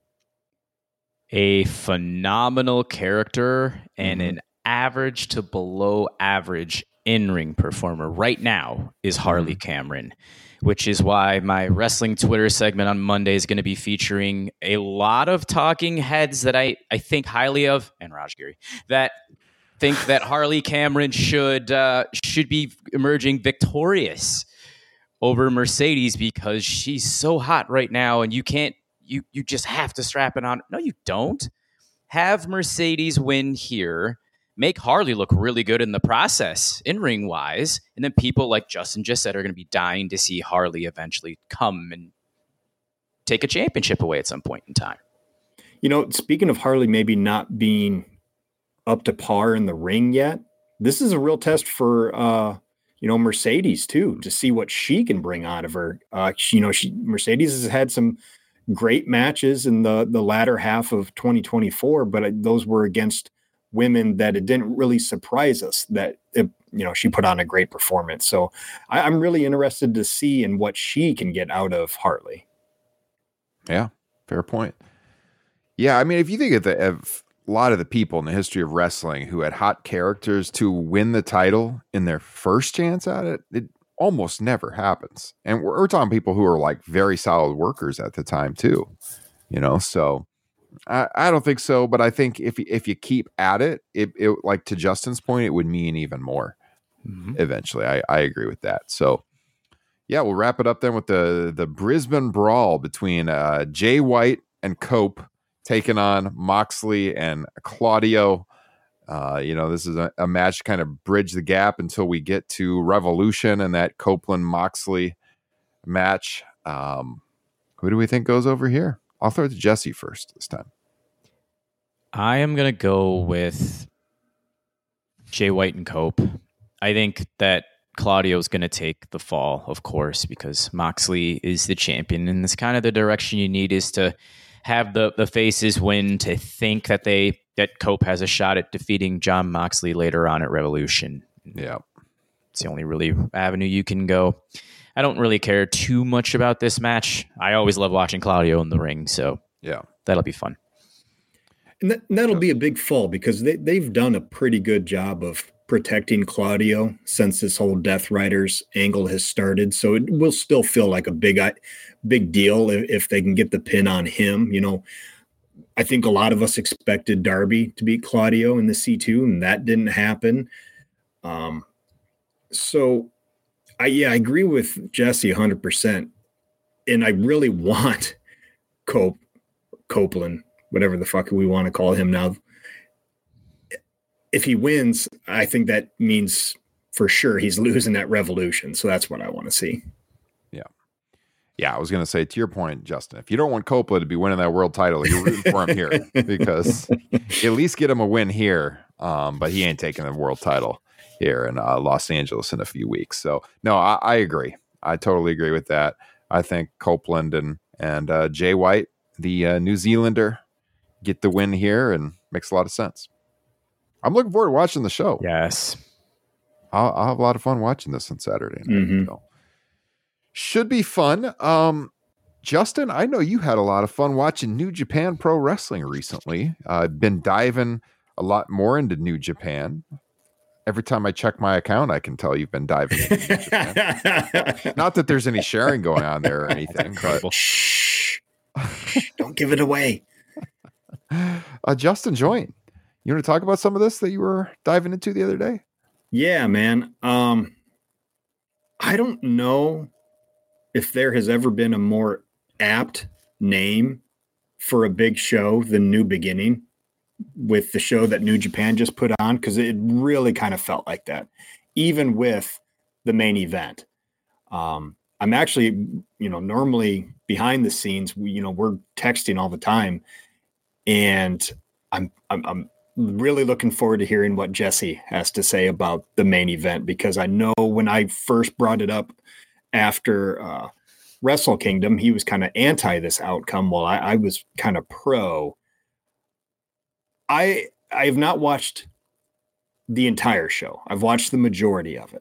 A phenomenal character and mm-hmm. an average to below average in-ring performer right now is Harley Cameron, which is why my wrestling Twitter segment on Monday is going to be featuring a lot of talking heads that I, I think highly of, and Raj Giri, that think that Harley Cameron should uh, should be emerging victorious over Mercedes because she's so hot right now, and you can't you you just have to strap it on. No, you don't. Have Mercedes win here. Make Harley look really good in the process, in-ring wise, and then people like Justin just said are going to be dying to see Harley eventually come and take a championship away at some point in time. You know, speaking of Harley maybe not being up to par in the ring yet, this is a real test for uh, you know, Mercedes too, to see what she can bring out of her. Uh, she, you know, she Mercedes has had some great matches in the the latter half of twenty twenty-four, but those were against women that it didn't really surprise us that it, you know, she put on a great performance. So I, I'm really interested to see in what she can get out of Harley. Yeah, fair point. Yeah, I mean, if you think of, the, of a lot of the people in the history of wrestling who had hot characters to win the title in their first chance at it, it almost never happens. And we're, we're talking people who are like very solid workers at the time too, you know, so I, I don't think so, but I think if if you keep at it, it, it like to Justin's point, it would mean even more mm-hmm. eventually. I, I agree with that. So, yeah, we'll wrap it up then with the the Brisbane Brawl between uh, Jay White and Cope taking on Moxley and Claudio. Uh, you know, this is a, a match to kind of bridge the gap until we get to Revolution and that Copeland Moxley match. Um, who do we think goes over here? I'll throw it to Jesse first this time. I am going to go with Jay White and Cope. I think that Claudio's going to take the fall, of course, because Moxley is the champion, and it's kind of the direction you need is to have the, the faces win, to think that they that Cope has a shot at defeating John Moxley later on at Revolution. Yeah. It's the only really avenue you can go. I don't really care too much about this match. I always love watching Claudio in the ring, so yeah, that'll be fun. And, that, and that'll be a big fall because they, they've done a pretty good job of protecting Claudio since this whole Death Riders angle has started. So it will still feel like a big, big deal if, if they can get the pin on him. You know, I think a lot of us expected Darby to beat Claudio in the C two, and that didn't happen. Um, so, I yeah, I agree with Jesse one hundred percent. And I really want Cope, Copeland, whatever the fuck we want to call him now. If he wins, I think that means for sure he's losing at Revolution. So that's what I want to see. Yeah. Yeah, I was going to say, to your point, Justin, if you don't want Copeland to be winning that world title, you're rooting for him here because at least get him a win here. Um, but he ain't taking the world title here in uh, Los Angeles in a few weeks. So, no, I, I agree. I totally agree with that. I think Copeland and, and uh, Jay White, the uh, New Zealander, get the win here and makes a lot of sense. I'm looking forward to watching the show. Yes. I'll, I'll have a lot of fun watching this on Saturday night. Mm-hmm. So. Should be fun. Um, Justin, I know you had a lot of fun watching New Japan Pro Wrestling recently. I've uh, been diving a lot more into New Japan. Every time I check my account, I can tell you've been diving into New Japan. Not that there's any sharing going on there or anything. But... Shh. Don't give it away. Uh, Justin, join. You want to talk about some of this that you were diving into the other day? Yeah, man. Um, I don't know if there has ever been a more apt name for a big show than New Beginning with the show that New Japan just put on, because it really kind of felt like that, even with the main event. Um, I'm actually, you know, normally behind the scenes, we, you know, we're texting all the time, and I'm, I'm, I'm really looking forward to hearing what Jesse has to say about the main event, because I know when I first brought it up after uh, Wrestle Kingdom, he was kind of anti this outcome, while I, I was kind of pro. I I have not watched the entire show. I've watched the majority of it,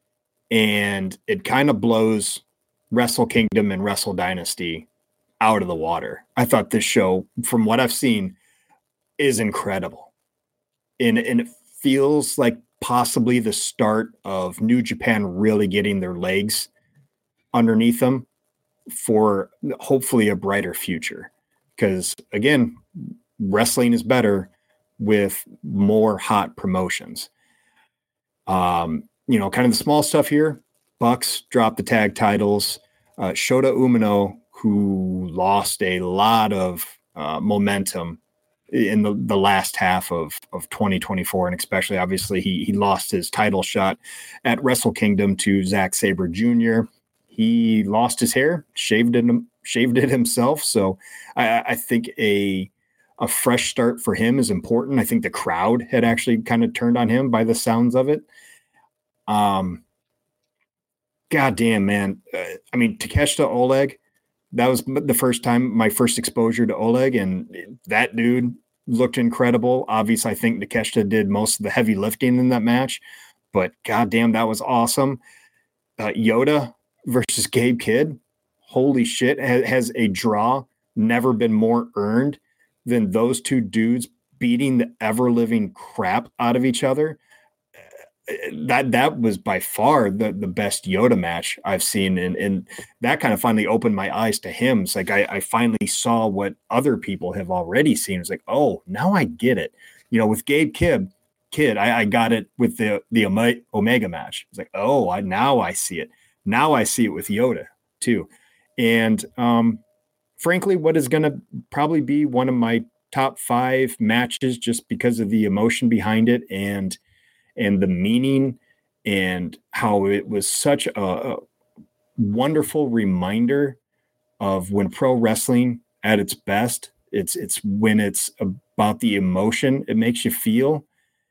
and it kind of blows Wrestle Kingdom and Wrestle Dynasty out of the water. I thought this show, from what I've seen, is incredible, and and it feels like possibly the start of New Japan really getting their legs underneath them for hopefully a brighter future. Because again, wrestling is better with more hot promotions. Um, you know, kind of the small stuff here. Bucks dropped the tag titles. Uh, Shota Umino, who lost a lot of uh, momentum in the, the last half of, of twenty twenty-four, and especially obviously he he lost his title shot at Wrestle Kingdom to Zack Sabre Junior He lost his hair, shaved it, shaved it himself. So I, I think a a fresh start for him is important. I think the crowd had actually kind of turned on him by the sounds of it. Um, God damn, man. Uh, I mean, Takeshita Oleg, that was the first time, my first exposure to Oleg, and that dude looked incredible. Obviously, I think Takeshita did most of the heavy lifting in that match, but goddamn, that was awesome. Uh, Yoda versus Gabe Kidd, holy shit, has, has a draw never been more earned than those two dudes beating the ever-living crap out of each other. That that was by far the, the best Yoda match I've seen, and, and that kind of finally opened my eyes to him. It's like I, I finally saw what other people have already seen. It's like, oh, now I get it. You know, with Gabe Kidd, Kid, I, I got it with the the Omega match. It's like, oh, I now I see it. Now I see it with Yoda too. And um, frankly, what is going to probably be one of my top five matches, just because of the emotion behind it and and the meaning, and how it was such a, a wonderful reminder of when pro wrestling at its best. It's it's when it's about the emotion it makes you feel.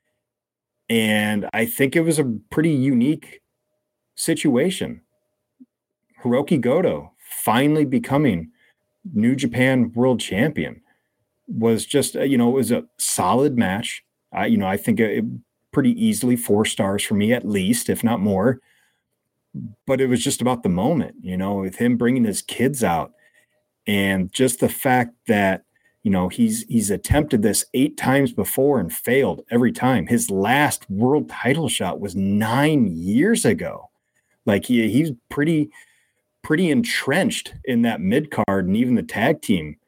And I think it was a pretty unique situation. Hiroki Goto finally becoming New Japan World Champion was just, you know, it was a solid match. I, you know, I think it, pretty easily four stars for me, at least, if not more. But it was just about the moment, you know, with him bringing his kids out, and just the fact that, you know, he's he's attempted this eight times before and failed every time. His last world title shot was nine years ago. Like he he's pretty pretty entrenched in that mid card and even the tag team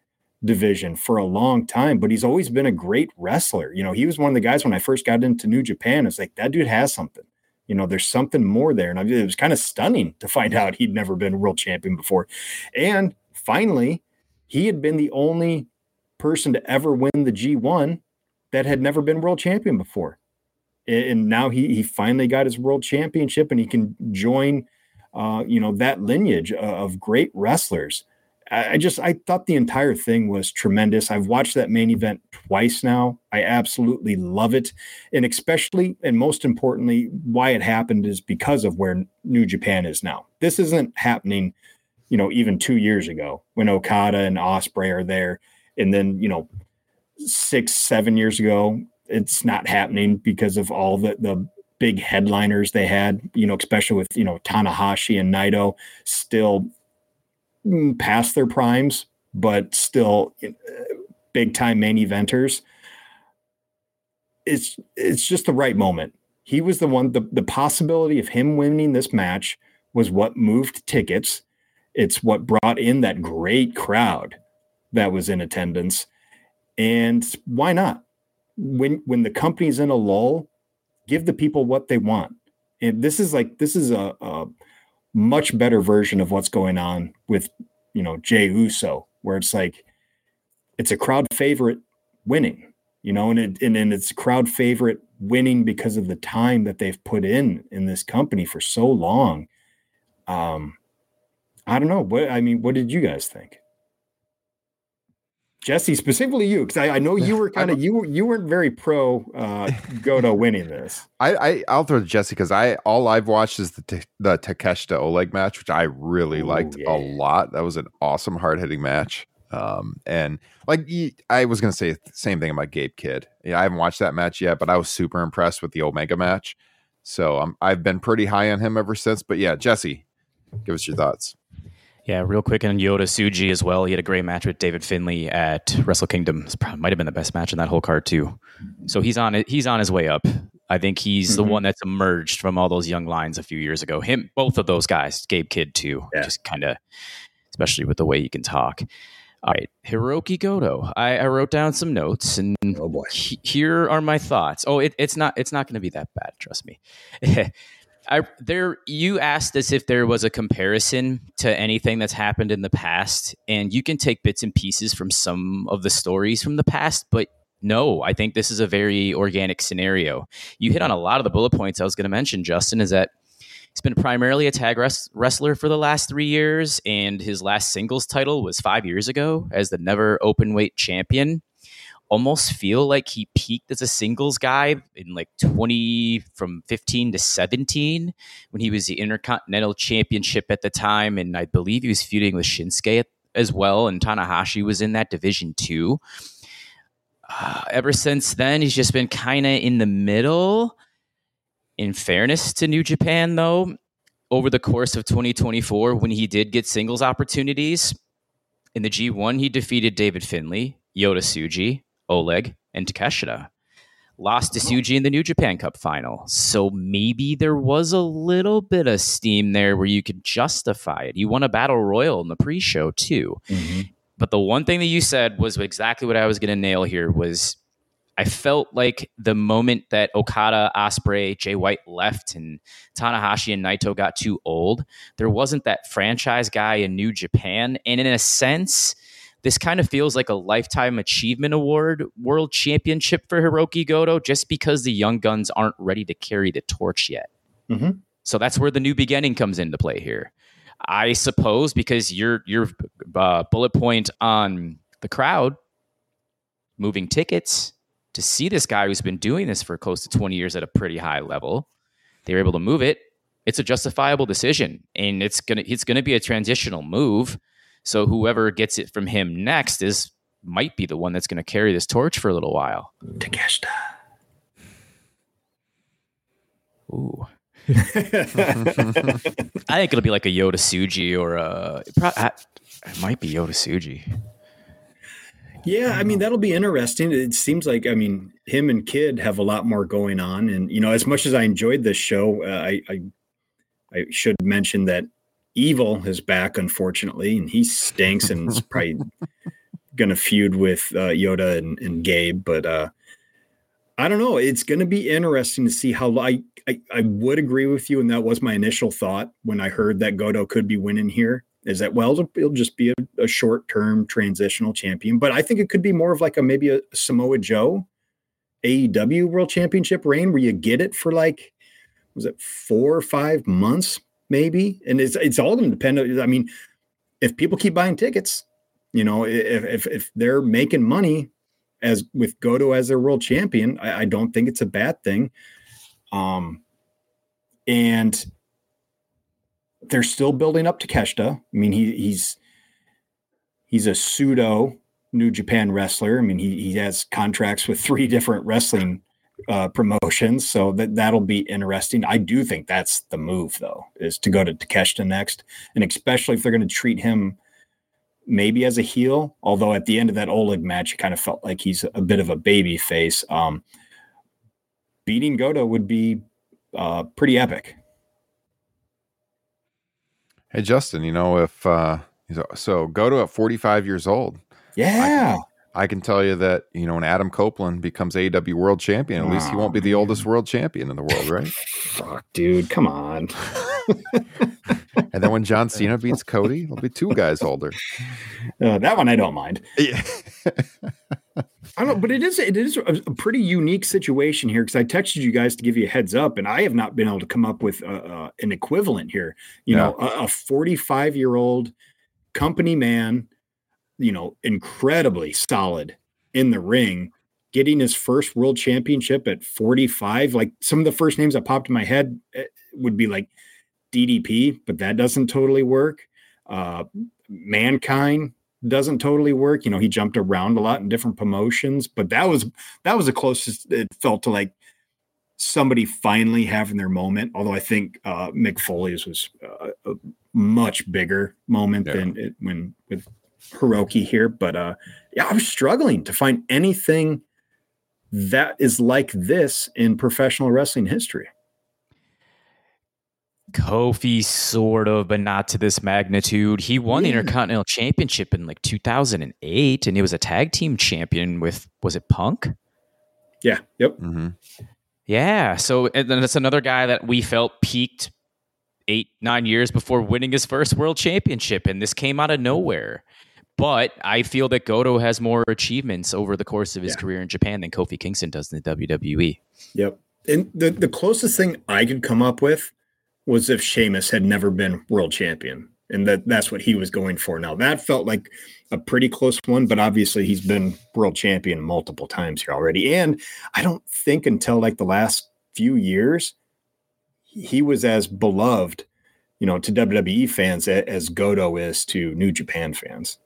division for a long time, but he's always been a great wrestler. You know, he was one of the guys when I first got into New Japan. It's like, that dude has something. You know, there's something more there. And I, it was kind of stunning to find out he'd never been world champion before. And finally, he had been the only person to ever win the G one that had never been world champion before. And now he he finally got his world championship, and he can join, uh, you know, that lineage of great wrestlers. I just, I thought the entire thing was tremendous. I've watched that main event twice now. I absolutely love it. And especially, and most importantly, why it happened is because of where New Japan is now. This isn't happening, you know, even two years ago when Okada and Ospreay are there. And then, you know, six, seven years ago, it's not happening because of all the, the big headliners they had, you know, especially with, you know, Tanahashi and Naito still past their primes, but still uh, big time main eventers. It's, it's just the right moment. He was the one, the, the possibility of him winning this match was what moved tickets. It's what brought in that great crowd that was in attendance. And why not? When, when the company's in a lull, give the people what they want. And this is like, this is a, a much better version of what's going on with, you know, Jey Uso, where it's like, it's a crowd favorite winning, you know, and it, and, and it's a crowd favorite winning because of the time that they've put in, in this company for so long. Um, I don't know what, I mean, what did you guys think? Jesse, specifically you, because I, I know you were kind of, you, you weren't very pro uh, Goto winning this. I, I I'll throw to Jesse because I all I've watched is the t- the Takeshita Oleg match, which I really Ooh, liked yeah. a lot. That was an awesome hard hitting match. Um, and like I was gonna say the same thing about Gabe Kidd. Yeah, I haven't watched that match yet, but I was super impressed with the Omega match. So um, I've been pretty high on him ever since. But yeah, Jesse, give us your thoughts. Yeah, real quick on Yota Tsuji as well. He had a great match with David Finlay at Wrestle Kingdom. It probably might have been the best match in that whole card too. So he's on it. He's on his way up. I think he's mm-hmm. the one that's emerged from all those young lines a few years ago. Him, both of those guys, Gabe Kidd too. Yeah. Just kind of, especially with the way he can talk. All right, Hiroki Goto. I, I wrote down some notes, and oh boy. He, here are my thoughts. Oh, it, it's not. It's not going to be that bad. Trust me. I there you asked as if there was a comparison to anything that's happened in the past, and you can take bits and pieces from some of the stories from the past, but no, I think this is a very organic scenario. You hit on a lot of the bullet points I was going to mention, Justin, is that he's been primarily a tag res- wrestler for the last three years, and his last singles title was five years ago as the Never Openweight champion. Almost feel like he peaked as a singles guy in like twenty from fifteen to seventeen when he was the Intercontinental Championship at the time. And I believe he was feuding with Shinsuke as well. And Tanahashi was in that division too. Uh, ever since then, he's just been kind of in the middle. In fairness to New Japan, though, over the course of twenty twenty-four, when he did get singles opportunities in the G one, he defeated David Finlay, Yota Tsuji, Oleg, and Takeshita. Lost to Tsuji in the New Japan Cup final. So maybe there was a little bit of steam there where you could justify it. You won a battle royal in the pre-show too. Mm-hmm. But the one thing that you said was exactly what I was going to nail here was I felt like the moment that Okada, Ospreay, Jay White left and Tanahashi and Naito got too old, there wasn't that franchise guy in New Japan. And in a sense, this kind of feels like a Lifetime Achievement Award World Championship for Hiroki Goto just because the young guns aren't ready to carry the torch yet. Mm-hmm. So that's where the new beginning comes into play here. I suppose because your your uh, bullet point on the crowd moving tickets to see this guy who's been doing this for close to twenty years at a pretty high level, they were able to move it. It's a justifiable decision, and it's gonna it's gonna be a transitional move. So whoever gets it from him next is might be the one that's going to carry this torch for a little while. Takeshita. Ooh. I think it'll be like a Yota Tsuji or a. It, probably, it might be Yota Tsuji. Yeah, I mean, that'll be interesting. It seems like, I mean, him and Kidd have a lot more going on. And, you know, as much as I enjoyed this show, uh, I, I I should mention that Evil is back, unfortunately, and he stinks and is probably going to feud with uh, Yoda and, and Gabe, but uh, I don't know. It's going to be interesting to see how I, I, I would agree with you. And that was my initial thought when I heard that Goto could be winning here, is that, well, it'll, it'll just be a, a short-term transitional champion, but I think it could be more of like a, maybe a Samoa Joe A E W World Championship reign where you get it for like, was it four or five months maybe? And it's, it's all going to depend. I mean, if people keep buying tickets, you know, if, if, if they're making money as with Goto as their world champion, I, I don't think it's a bad thing. Um, and they're still building up Takeshita. I mean, he he's, he's a pseudo New Japan wrestler. I mean, he, he has contracts with three different wrestling uh, promotions. So that that'll be interesting. I do think that's the move though, is to go to Takeshita next. And especially if they're going to treat him maybe as a heel, although at the end of that Oleg match, it kind of felt like he's a bit of a baby face. Um, beating Goto would be uh, pretty epic. Hey, Justin, you know, if uh, so Goto at forty-five years old. Yeah. I can, I can tell you that, you know, when Adam Copeland becomes A E W world champion, at oh, least he won't be the man. oldest world champion in the world, right? Fuck, dude, come on. And then when John Cena beats Cody, it'll be two guys older. Uh, that one I don't mind. Yeah. I don't, but it is it is a, a pretty unique situation here, because I texted you guys to give you a heads up, and I have not been able to come up with uh, uh, an equivalent here. You yeah. know, a forty-five year old company man, you know, incredibly solid in the ring, getting his first world championship at forty-five. Like, some of the first names that popped in my head would be like D D P, but that doesn't totally work. Uh, Mankind doesn't totally work. You know, he jumped around a lot in different promotions, but that was, that was the closest it felt to like somebody finally having their moment. Although I think uh, Mick Foley's was uh, a much bigger moment yeah. than it when with Hiroki here. But uh, yeah, I was struggling to find anything that is like this in professional wrestling history. Kofi, sort of, but not to this magnitude. He won yeah. the Intercontinental Championship in like two thousand eight, and he was a tag team champion with, was it Punk? Yeah. Yep. Mm-hmm. Yeah. So, and then it's another guy that we felt peaked eight, nine years before winning his first world championship, and this came out of nowhere. But I feel that Goto has more achievements over the course of his yeah. career in Japan than Kofi Kingston does in the W W E. Yep. And the, the closest thing I could come up with was if Sheamus had never been world champion, and that that's what he was going for. Now that felt like a pretty close one, but obviously he's been world champion multiple times here already. And I don't think until like the last few years, he was as beloved, you know, to W W E fans as Goto is to New Japan fans.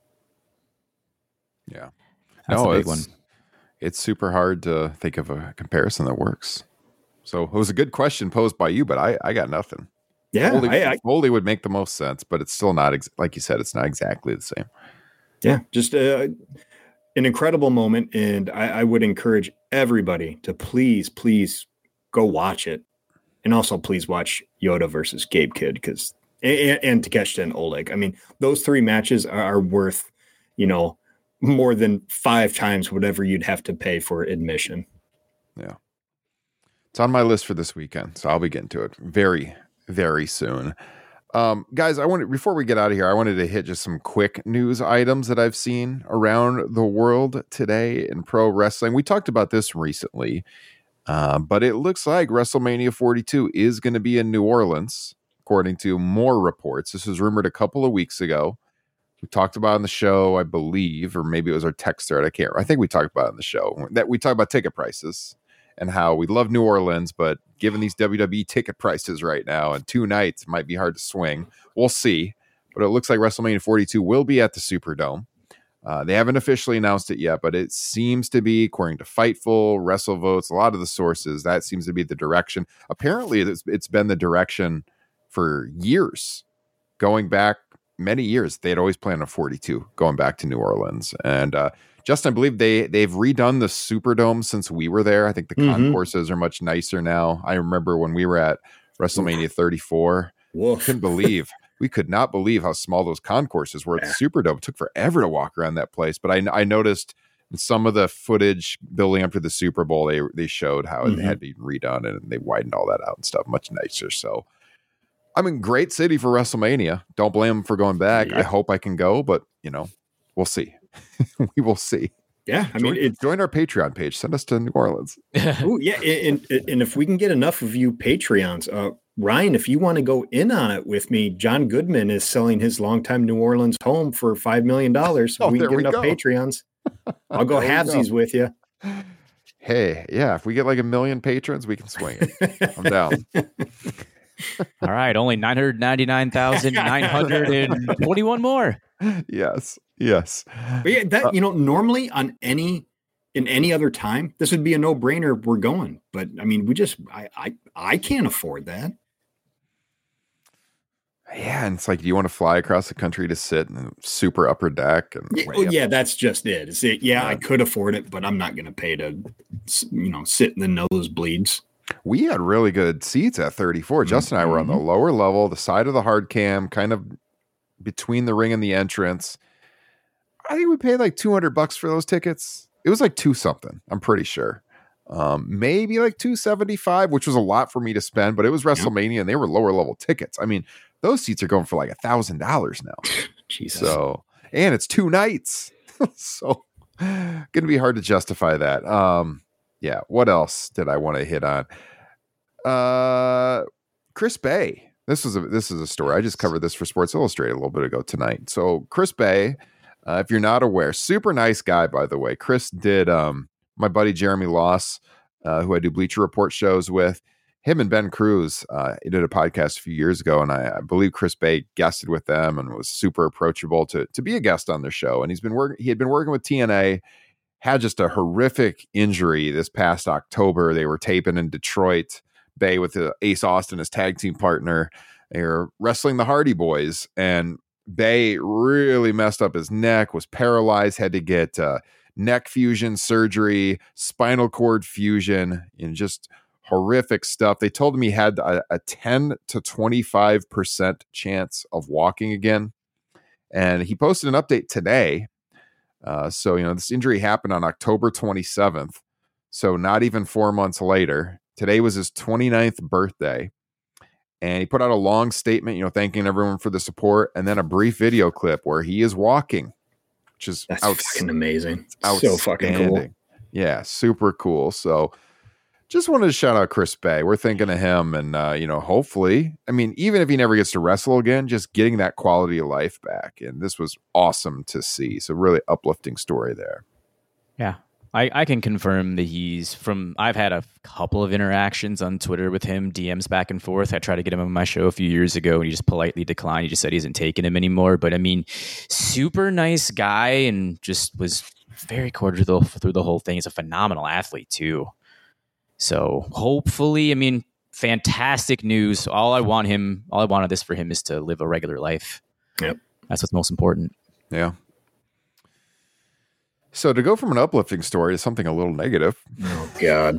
Yeah. That's no, a big it's, one. It's super hard to think of a comparison that works. So it was a good question posed by you, but I, I got nothing. Yeah. Foley, I, I, Foley would make the most sense, but it's still not, ex- like you said, it's not exactly the same. Yeah. Just uh, an incredible moment. And I, I would encourage everybody to please, please go watch it. And also please watch Yoda versus Gabe Kidd, because, and, and Takeshita and Oleg. I mean, those three matches are, are worth, you know, more than five times whatever you'd have to pay for admission. Yeah. It's on my list for this weekend, so I'll be getting to it very, very soon. Um, guys, I wanted, before we get out of here, I wanted to hit just some quick news items that I've seen around the world today in pro wrestling. We talked about this recently, uh, but it looks like WrestleMania forty-two is going to be in New Orleans, according to more reports. This was rumored a couple of weeks ago. We talked about it on the show, I believe, or maybe it was our text thread. I can't remember. I think we talked about it on the show, that we talked about ticket prices and how we love New Orleans, but given these W W E ticket prices right now and two nights, it might be hard to swing. We'll see. But it looks like WrestleMania forty-two will be at the Superdome. Uh, they haven't officially announced it yet, but it seems to be, according to Fightful, WrestleVotes, a lot of the sources, that seems to be the direction. Apparently, it's, it's been the direction for years, going back many years. They had always planned on forty-two, going back to New Orleans. And uh, Justin, I believe they, they've redone the Superdome since we were there. I think the mm-hmm. concourses are much nicer now. I remember when we were at WrestleMania thirty-four, Woof. couldn't believe we could not believe how small those concourses were at the Superdome. It took forever to walk around that place. But I, I noticed in some of the footage building up to the Super Bowl, they they showed how mm-hmm. it had been redone and they widened all that out and stuff, much nicer. So, I mean, great city for WrestleMania. Don't blame them for going back. Yeah. I hope I can go, but, you know, we'll see. We will see. Yeah, I join, mean, it's, join our Patreon page. Send us to New Orleans. Oh, yeah, and, and if we can get enough of you Patreons, uh, Ryan, if you want to go in on it with me, John Goodman is selling his longtime New Orleans home for five million dollars. Oh, we can get we enough go. Patreons. I'll go halvesies with you. Hey, yeah, if we get like a million patrons, we can swing it. I'm down. All right, only nine hundred ninety-nine thousand nine hundred twenty-one more. Yes, yes. But yeah, that, you know, normally on any, in any other time, this would be a no-brainer. We're going. But, I mean, we just, I, I, I can't afford that. Yeah, and it's like, do you want to fly across the country to sit in a super upper deck? And yeah, well, yeah, that's just it. It's it. Yeah, yeah, I could afford it, but I'm not going to pay to, you know, sit in the nosebleeds. We had really good seats at thirty-four. Mm-hmm. Justin and I were on the lower level, the side of the hard cam, kind of between the ring and the entrance. I think we paid like two hundred bucks for those tickets. It was like two something, I'm pretty sure. Um, maybe like two seventy-five, which was a lot for me to spend, but it was WrestleMania yeah. and they were lower level tickets. I mean, those seats are going for like a thousand dollars now. Jesus. So, and it's two nights. So going to be hard to justify that. Um, yeah. What else did I want to hit on? Uh, Chris Bay. This is a, this is a story. I just covered this for Sports Illustrated a little bit ago tonight. So Chris Bay, uh, if you're not aware, super nice guy, by the way. Chris did, um, my buddy Jeremy Loss, uh, who I do Bleacher Report shows with, him and Ben Cruz, uh, he did a podcast a few years ago, and I, I believe Chris Bay guested with them and was super approachable to to be a guest on their show. And he's been working. He had been working with T N A, had just a horrific injury this past October. They were taping in Detroit. Bay with the Ace Austin as tag team partner. They were wrestling the Hardy Boys, and Bay really messed up his neck, was paralyzed, had to get uh, neck fusion surgery, spinal cord fusion, and just horrific stuff. They told him he had a, a ten to twenty-five percent chance of walking again. And he posted an update today. Uh, so, you know, this injury happened on October twenty-seventh. So not even four months later. Today was his twenty-ninth birthday. And he put out a long statement, you know, thanking everyone for the support, and then a brief video clip where he is walking, which is That's outs- fucking amazing. So fucking cool. Yeah, super cool. So just wanted to shout out Chris Bay. We're thinking of him, and, uh, you know, hopefully, I mean, even if he never gets to wrestle again, just getting that quality of life back. And this was awesome to see. So really uplifting story there. Yeah. I, I can confirm that he's from, I've had a couple of interactions on Twitter with him, D Ms back and forth. I tried to get him on my show a few years ago and he just politely declined. He just said he isn't taking him anymore. But I mean, super nice guy and just was very cordial through the whole thing. He's a phenomenal athlete too. So hopefully, I mean, fantastic news. All I want him, all I wanted this for him is to live a regular life. Yep. That's what's most important. Yeah. So to go from an uplifting story to something a little negative. Oh, God.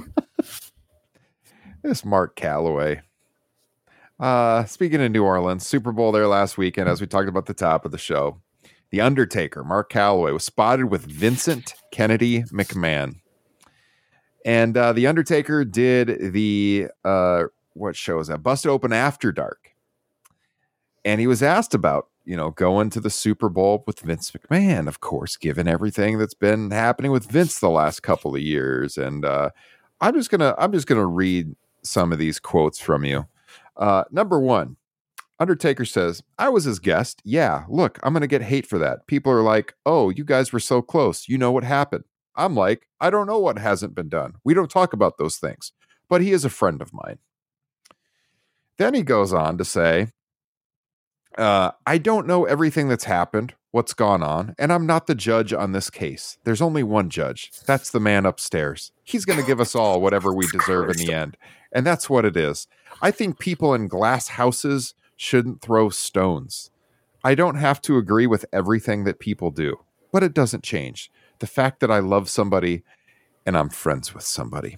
This Mark Calloway. Uh, speaking of New Orleans, Super Bowl there last weekend, as we talked about at the top of the show. The Undertaker, Mark Calloway, was spotted with Vincent Kennedy McMahon. And uh, The Undertaker did the, uh, what show is that? Busted Open After Dark. And he was asked about, you know, going to the Super Bowl with Vince McMahon, of course, given everything that's been happening with Vince the last couple of years. And uh, I'm just gonna, I'm just gonna read some of these quotes from you. Uh, number one, Undertaker says, "I was his guest. Yeah, look, I'm gonna get hate for that. People are like, oh, you guys were so close. You know what happened? I'm like, I don't know what hasn't been done. We don't talk about those things. But he is a friend of mine." Then he goes on to say, Uh, I don't know everything that's happened, what's gone on, and I'm not the judge on this case. There's only one judge. That's the man upstairs. He's going to give us all whatever we deserve in the end. And that's what it is. I think people in glass houses shouldn't throw stones. I don't have to agree with everything that people do, but it doesn't change the fact that I love somebody and I'm friends with somebody.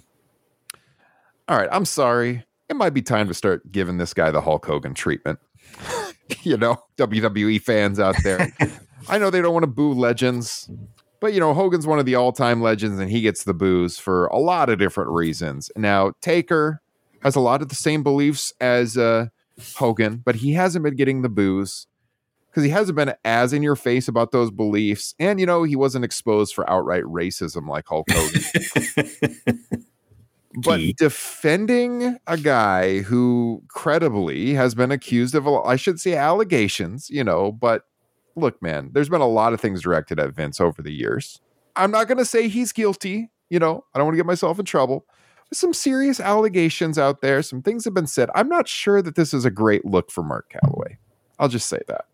All right, I'm sorry. It might be time to start giving this guy the Hulk Hogan treatment. you know, W W E fans out there. I know they don't want to boo legends, but, you know, Hogan's one of the all-time legends, and he gets the boos for a lot of different reasons. Now, Taker has a lot of the same beliefs as uh, Hogan, but he hasn't been getting the boos because he hasn't been as in your face about those beliefs. And, you know, he wasn't exposed for outright racism like Hulk Hogan. But defending a guy who credibly has been accused of, I should say allegations, you know, but look, man, there's been a lot of things directed at Vince over the years. I'm not going to say he's guilty. You know, I don't want to get myself in trouble. There's some serious allegations out there. Some things have been said. I'm not sure that this is a great look for Mark Calloway. I'll just say that.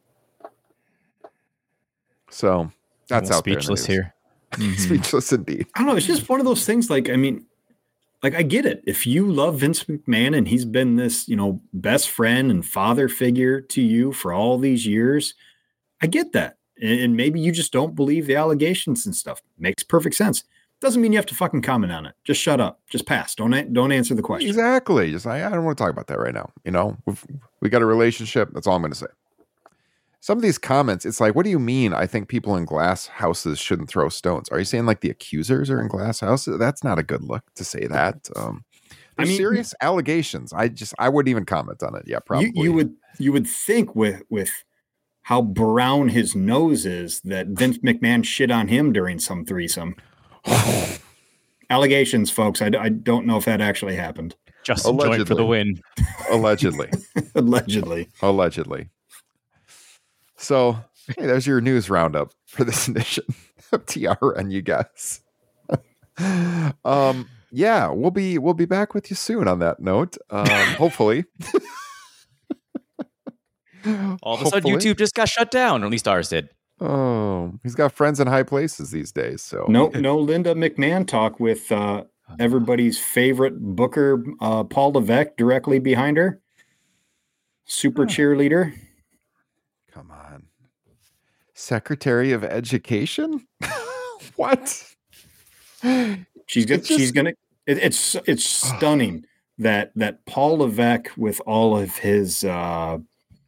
So that's out speechless there. Speechless here. Speechless indeed. I don't know. It's just one of those things. Like, I mean, like, I get it. If you love Vince McMahon and he's been this, you know, best friend and father figure to you for all these years, I get that. And maybe you just don't believe the allegations and stuff. Makes perfect sense. Doesn't mean you have to fucking comment on it. Just shut up. Just pass. Don't don't answer the question. Exactly. Just I, I don't want to talk about that right now. You know, we've, we got a relationship. That's all I'm going to say. Some of these comments, it's like, what do you mean? I think people in glass houses shouldn't throw stones. Are you saying like the accusers are in glass houses? That's not a good look to say that. Um, I mean, serious allegations. I just I wouldn't even comment on it. Yeah, probably. You, you would you would think with with how brown his nose is that Vince McMahon shit on him during some threesome. Allegations, folks. I, I don't know if that actually happened. Justin joined for the win. Allegedly. Allegedly. Allegedly. So, hey, there's your news roundup for this edition of T R N, you guys. um, yeah, we'll be we'll be back with you soon on that note. Um, hopefully. All of a sudden, YouTube just got shut down, or at least ours did. Oh, he's got friends in high places these days. So no, no Linda McMahon talk with uh, everybody's favorite booker, uh, Paul Levesque, directly behind her. Super cheerleader. Come on. Secretary of Education? What? She's gonna. just, she's gonna. It, it's it's stunning that that Paul Levesque, with all of his uh,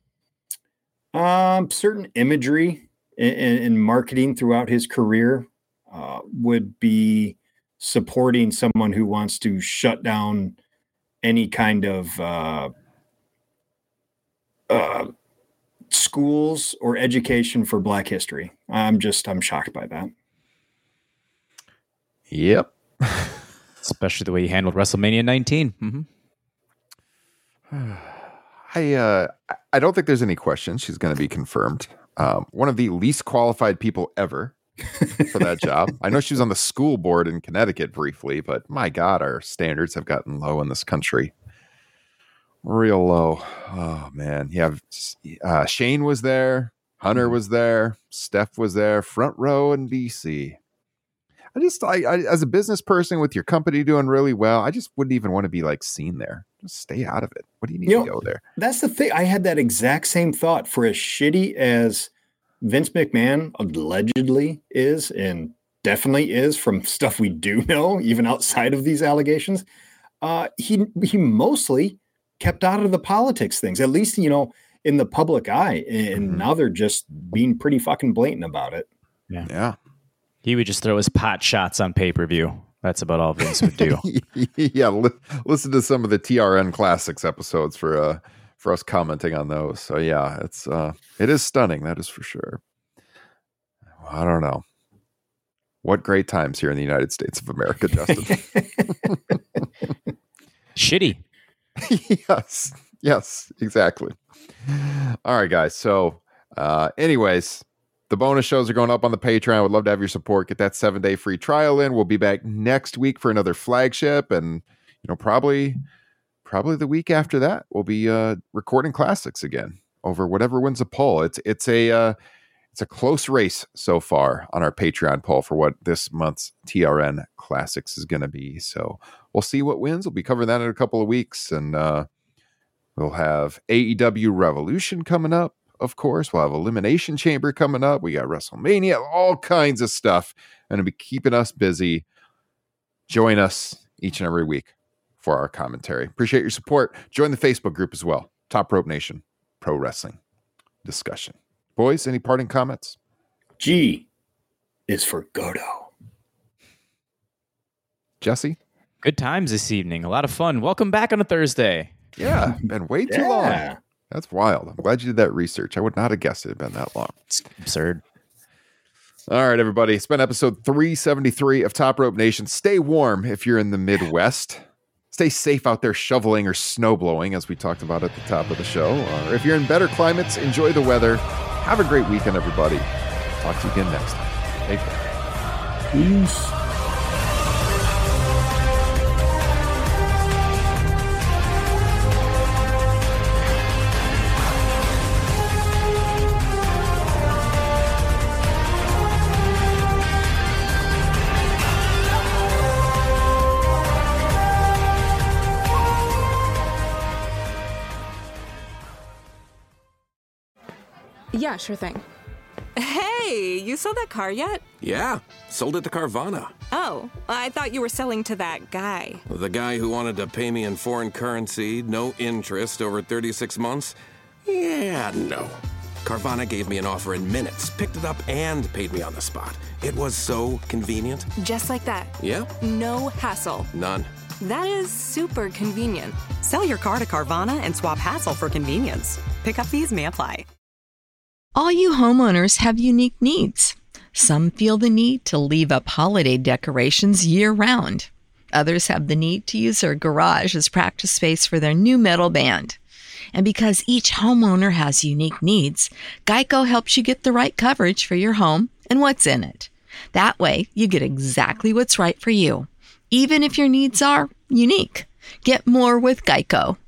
um, certain imagery and, and marketing throughout his career, uh, would be supporting someone who wants to shut down any kind of uh, uh, schools or education for Black history. I'm just I'm shocked by that. Yep. Especially the way he handled WrestleMania nineteen. Mm-hmm. I uh, I don't think there's any question she's going to be confirmed. Um, one of the least qualified people ever for that job. I know she was on the school board in Connecticut briefly, but my God, our standards have gotten low in this country. Real low. Oh, man. You have uh, Shane was there. Hunter was there. Steph was there. Front row in D C. I just, I, I, as a business person with your company doing really well, I just wouldn't even want to be like seen there. Just stay out of it. What do you need you to know, go there? That's the thing. I had that exact same thought. For as shitty as Vince McMahon allegedly is, and definitely is from stuff we do know, even outside of these allegations, uh, he he mostly kept out of the politics things, at least, you know, in the public eye. And mm-hmm. now they're just being pretty fucking blatant about it. Yeah. Yeah. He would just throw his pot shots on pay-per-view. That's about all Vince would do. yeah, li- listen to some of the T R N Classics episodes for uh for us commenting on those. So yeah, it's uh it is stunning, that is for sure. I don't know. What great times here in the United States of America, Justin. Shitty. yes. Yes, exactly. All right, guys. So uh anyways, the bonus shows are going up on the Patreon. I would love to have your support. Get that seven-day free trial in. We'll be back next week for another flagship, and you know, probably, probably the week after that, we'll be uh, recording classics again over whatever wins a poll. It's it's a uh, it's a close race so far on our Patreon poll for what this month's T R N Classics is going to be. So we'll see what wins. We'll be covering that in a couple of weeks, and uh, we'll have A E W Revolution coming up. Of course, we'll have Elimination Chamber coming up. We got WrestleMania, all kinds of stuff. And it'll be keeping us busy. Join us each and every week for our commentary. Appreciate your support. Join the Facebook group as well. Top Rope Nation Pro Wrestling. discussion. Boys, any parting comments? G is for Godo. Jesse? Good times this evening. A lot of fun. Welcome back on a Thursday. Yeah, been way too Yeah. long. That's wild. I'm glad you did that research. I would not have guessed it had been that long. It's absurd. All right, everybody. It's been episode three seventy-three of Top Rope Nation. Stay warm if you're in the Midwest. Stay safe out there shoveling or snowblowing, as we talked about at the top of the show. Or if you're in better climates, enjoy the weather. Have a great weekend, everybody. Talk to you again next time. Take care. Peace. Yeah, sure thing. Hey, you sold that car yet? Yeah, sold it to Carvana. Oh, I thought you were selling to that guy. The guy who wanted to pay me in foreign currency, no interest, over thirty-six months? Yeah, no. Carvana gave me an offer in minutes, picked it up, and paid me on the spot. It was so convenient. Just like that. Yeah. No hassle. None. That is super convenient. Sell your car to Carvana and swap hassle for convenience. Pickup fees may apply. All you homeowners have unique needs. Some feel the need to leave up holiday decorations year-round. Others have the need to use their garage as practice space for their new metal band. And because each homeowner has unique needs, Geico helps you get the right coverage for your home and what's in it. That way, you get exactly what's right for you, even if your needs are unique. Get more with Geico.